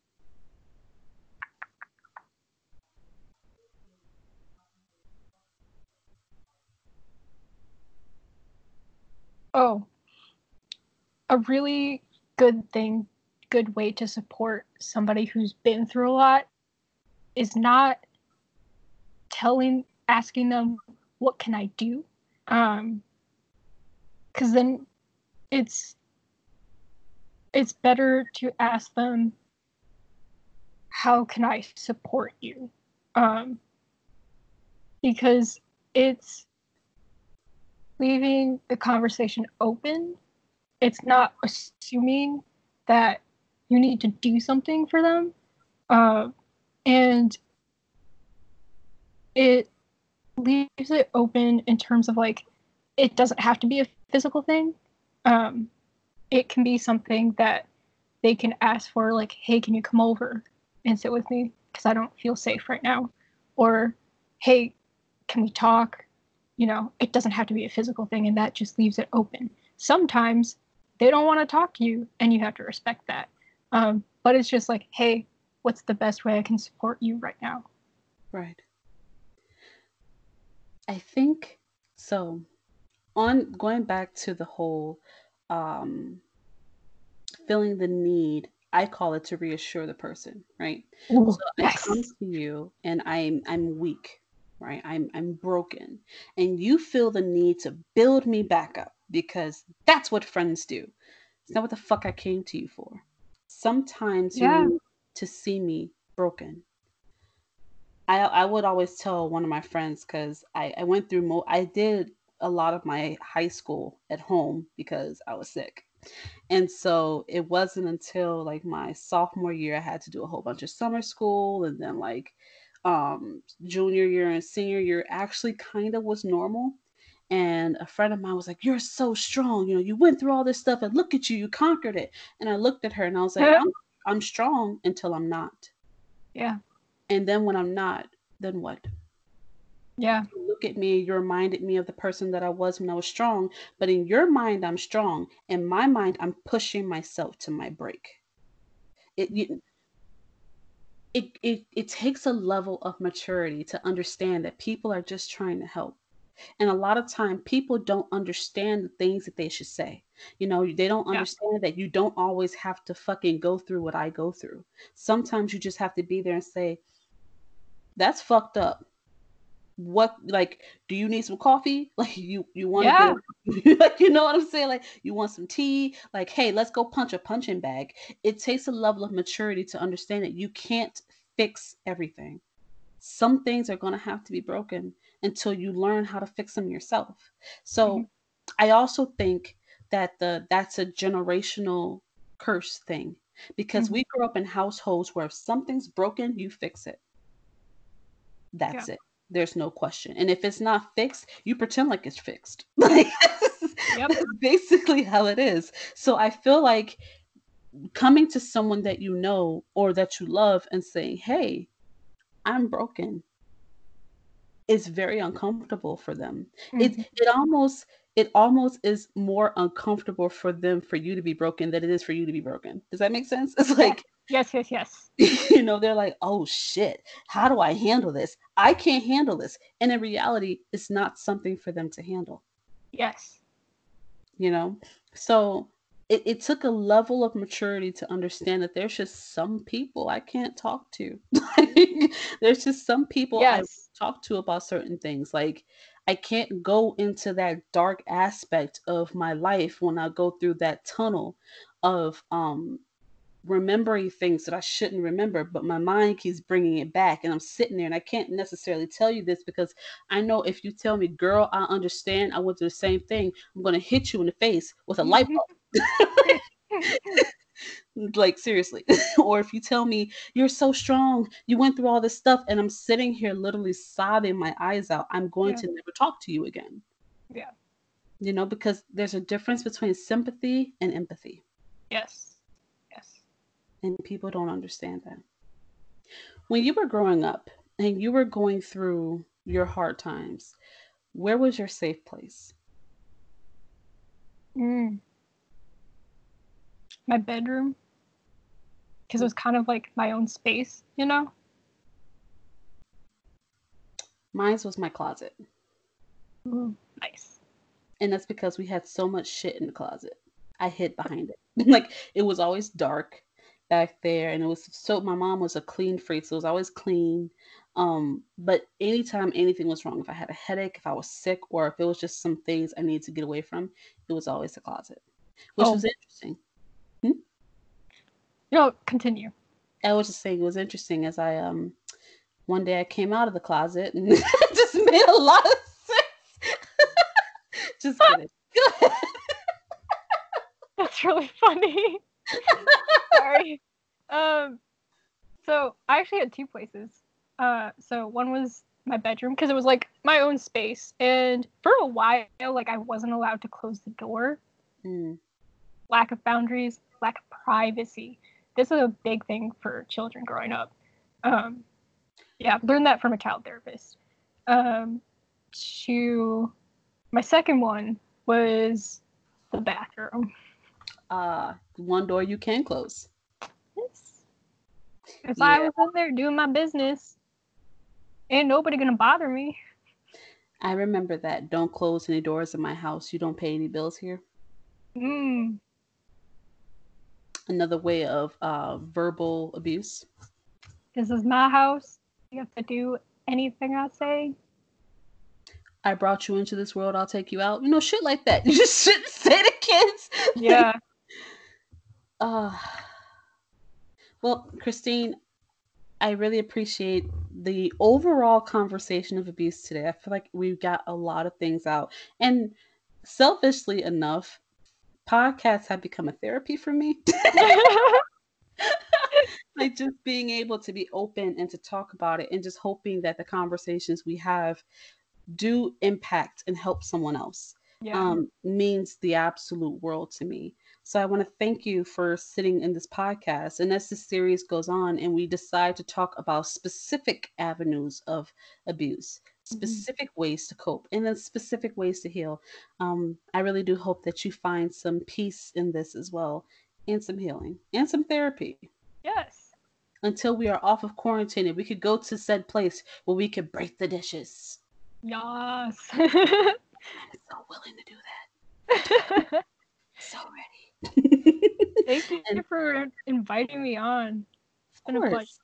Oh, a really good thing, good way to support somebody who's been through a lot is not telling, asking them, what can I do? Um, because then it's, it's better to ask them, how can I support you? Um, because it's leaving the conversation open. It's not assuming that you need to do something for them. Uh, and it leaves it open in terms of, like, it doesn't have to be a physical thing. Um, it can be something that they can ask for, like, hey, can you come over and sit with me? Because I don't feel safe right now. Or, hey, can we talk? You know, it doesn't have to be a physical thing, and that just leaves it open. Sometimes they don't want to talk to you, and you have to respect that. Um, but it's just like, hey, what's the best way I can support you right now? Right. I think so. On going back to the whole um, feeling the need, I call it to reassure the person, right? Ooh, so yes. I come to you and I'm I'm weak, right? I'm I'm broken, and you feel the need to build me back up because that's what friends do. It's not what the fuck I came to you for. Sometimes Yeah. you need to see me broken. I I would always tell one of my friends because I, I went through mo I did a lot of my high school at home because I was sick. And so it wasn't until like my sophomore year I had to do a whole bunch of summer school, and then like um junior year and senior year actually kind of was normal. And a friend of mine was like, "You're so strong, you know, you went through all this stuff and look at you, you conquered it." And I looked at her and I was like, I'm I'm strong until I'm not. Yeah. And then when I'm not, then what? Yeah. You look at me, you reminded me of the person that I was when I was strong, but in your mind, I'm strong. In my mind, I'm pushing myself to my break. It, you, it, it, it takes a level of maturity to understand that people are just trying to help. And a lot of time people don't understand the things that they should say. You know, they don't Yeah. understand that you don't always have to fucking go through what I go through. Sometimes you just have to be there and say, that's fucked up. What, like, do you need some coffee? Like, you you want to Yeah. get like, you know what I'm saying? Like, you want some tea? Like, hey, let's go punch a punching bag. It takes a level of maturity to understand that you can't fix everything. Some things are going to have to be broken until you learn how to fix them yourself. So Mhm. I also think that the that's a generational curse thing, because Mhm. we grew up in households where if something's broken, you fix it. Yeah. That's it. There's no question. And if it's not fixed, you pretend like it's fixed. Like, Yep. that's basically how it is. So I feel like coming to someone that you know or that you love and saying, "Hey, I'm broken," is very uncomfortable for them. It Mhm. it almost it almost is more uncomfortable for them for you to be broken than it is for you to be broken. Does that make sense? It's Yeah. like, Yes, yes, yes. you know, they're like, "Oh shit, how do I handle this? I can't handle this." And in reality, it's not something for them to handle, Yes. you know? So it, it took a level of maturity to understand that there's just some people I can't talk to. Like, there's just some people I Yes. talk to about certain things. Like, I can't go into that dark aspect of my life when I go through that tunnel of um remembering things that I shouldn't remember, but my mind keeps bringing it back. And I'm sitting there and I can't necessarily tell you this because I know if you tell me, girl, I understand, I went through the same thing, I'm going to hit you in the face with a light bulb. Like, seriously. Or if you tell me, you're so strong, you went through all this stuff, and I'm sitting here literally sobbing my eyes out, I'm going Yeah. to never talk to you again. Yeah. You know, because there's a difference between sympathy and empathy. Yes. Yes. And people don't understand that. When you were growing up and you were going through your hard times, where was your safe place? Mm. My bedroom, because it was kind of like my own space, you know? Mine was my closet. Ooh, nice. And that's because we had so much shit in the closet. I hid behind it. Like, it was always dark back there, and it was so, my mom was a clean freak, so it was always clean. Um, but anytime anything was wrong, if I had a headache, if I was sick, or if it was just some things I needed to get away from, it was always the closet, which Oh. was interesting. Hmm? No, continue. I was just saying it was interesting as I um one day I came out of the closet and it just made a lot of sense. Just kidding. Go ahead. That's really funny. Sorry. Um, so I actually had two places. Uh, so one was my bedroom because it was like my own space, and for a while, like I wasn't allowed to close the door. Mm. Lack of boundaries, lack of privacy. This is a big thing for children growing up. Um, yeah, learned that from a child therapist. Um, to my second one was the bathroom. Uh, one door you can close. Yes. If Yeah. I was in there doing my business, ain't nobody gonna bother me. I remember that. Don't close any doors in my house. You don't pay any bills here. Mm. Another way of uh, verbal abuse. This is my house. You have to do anything I say. I brought you into this world. I'll take you out. You know, shit like that. You just shouldn't say to kids. Yeah. uh, well, Christine, I really appreciate the overall conversation of abuse today. I feel like we've got a lot of things out. And selfishly enough, podcasts have become a therapy for me. Like, just being able to be open and to talk about it, and just hoping that the conversations we have do impact and help someone else. Yeah. Um, means the absolute world to me. So I want to thank you for sitting in this podcast. And as this series goes on and we decide to talk about specific avenues of abuse, specific mm-hmm. ways to cope, and then specific ways to heal, um, I really do hope that you find some peace in this as well, and some healing, and some therapy. Yes. Until we are off of quarantine and we could go to said place where we could break the dishes. Yes. I'm so willing to do that. So ready. Thank you and, for inviting me on. It's been a pleasure.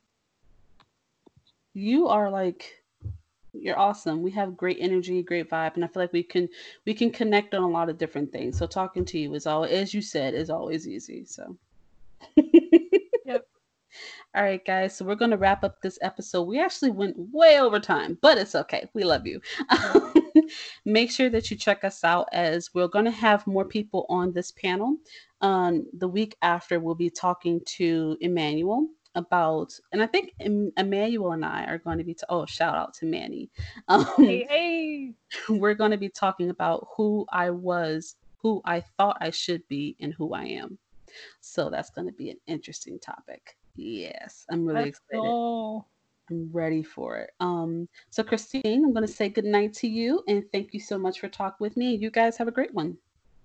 You are like, you're awesome. We have great energy, great vibe, and I feel like we can we can connect on a lot of different things. So talking to you is always, as you said, is always easy. So. Yep. All right, guys. So we're going to wrap up this episode. We actually went way over time, but it's okay. We love you. Make sure that you check us out, as we're going to have more people on this panel. Um, the week after, we'll be talking to Emmanuel about, and I think em- Emmanuel and I are going to be, t- oh, shout out to Manny. Um, hey, hey. We're going to be talking about who I was, who I thought I should be, and who I am. So that's going to be an interesting topic. Yes, I'm really Let's excited. Go. I'm ready for it. Um, so Christine, I'm going to say good night to you, and thank you so much for talking with me. You guys have a great one.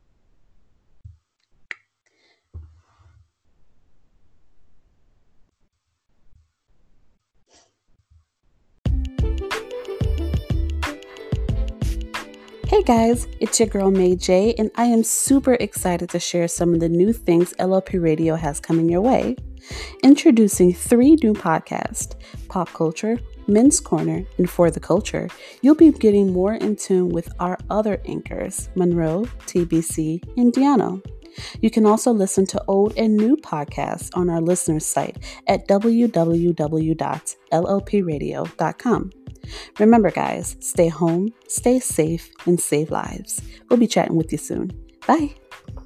Hey guys, it's your girl May J, and I am super excited to share some of the new things L L P Radio has coming your way. Introducing three new podcasts, Pop Culture, Men's Corner, and For the Culture. You'll be getting more in tune with our other anchors, Monroe, T B C, and Deanna. You can also listen to old and new podcasts on our listeners' site at w w w dot l l p radio dot com. Remember, guys, stay home, stay safe, and save lives. We'll be chatting with you soon. Bye.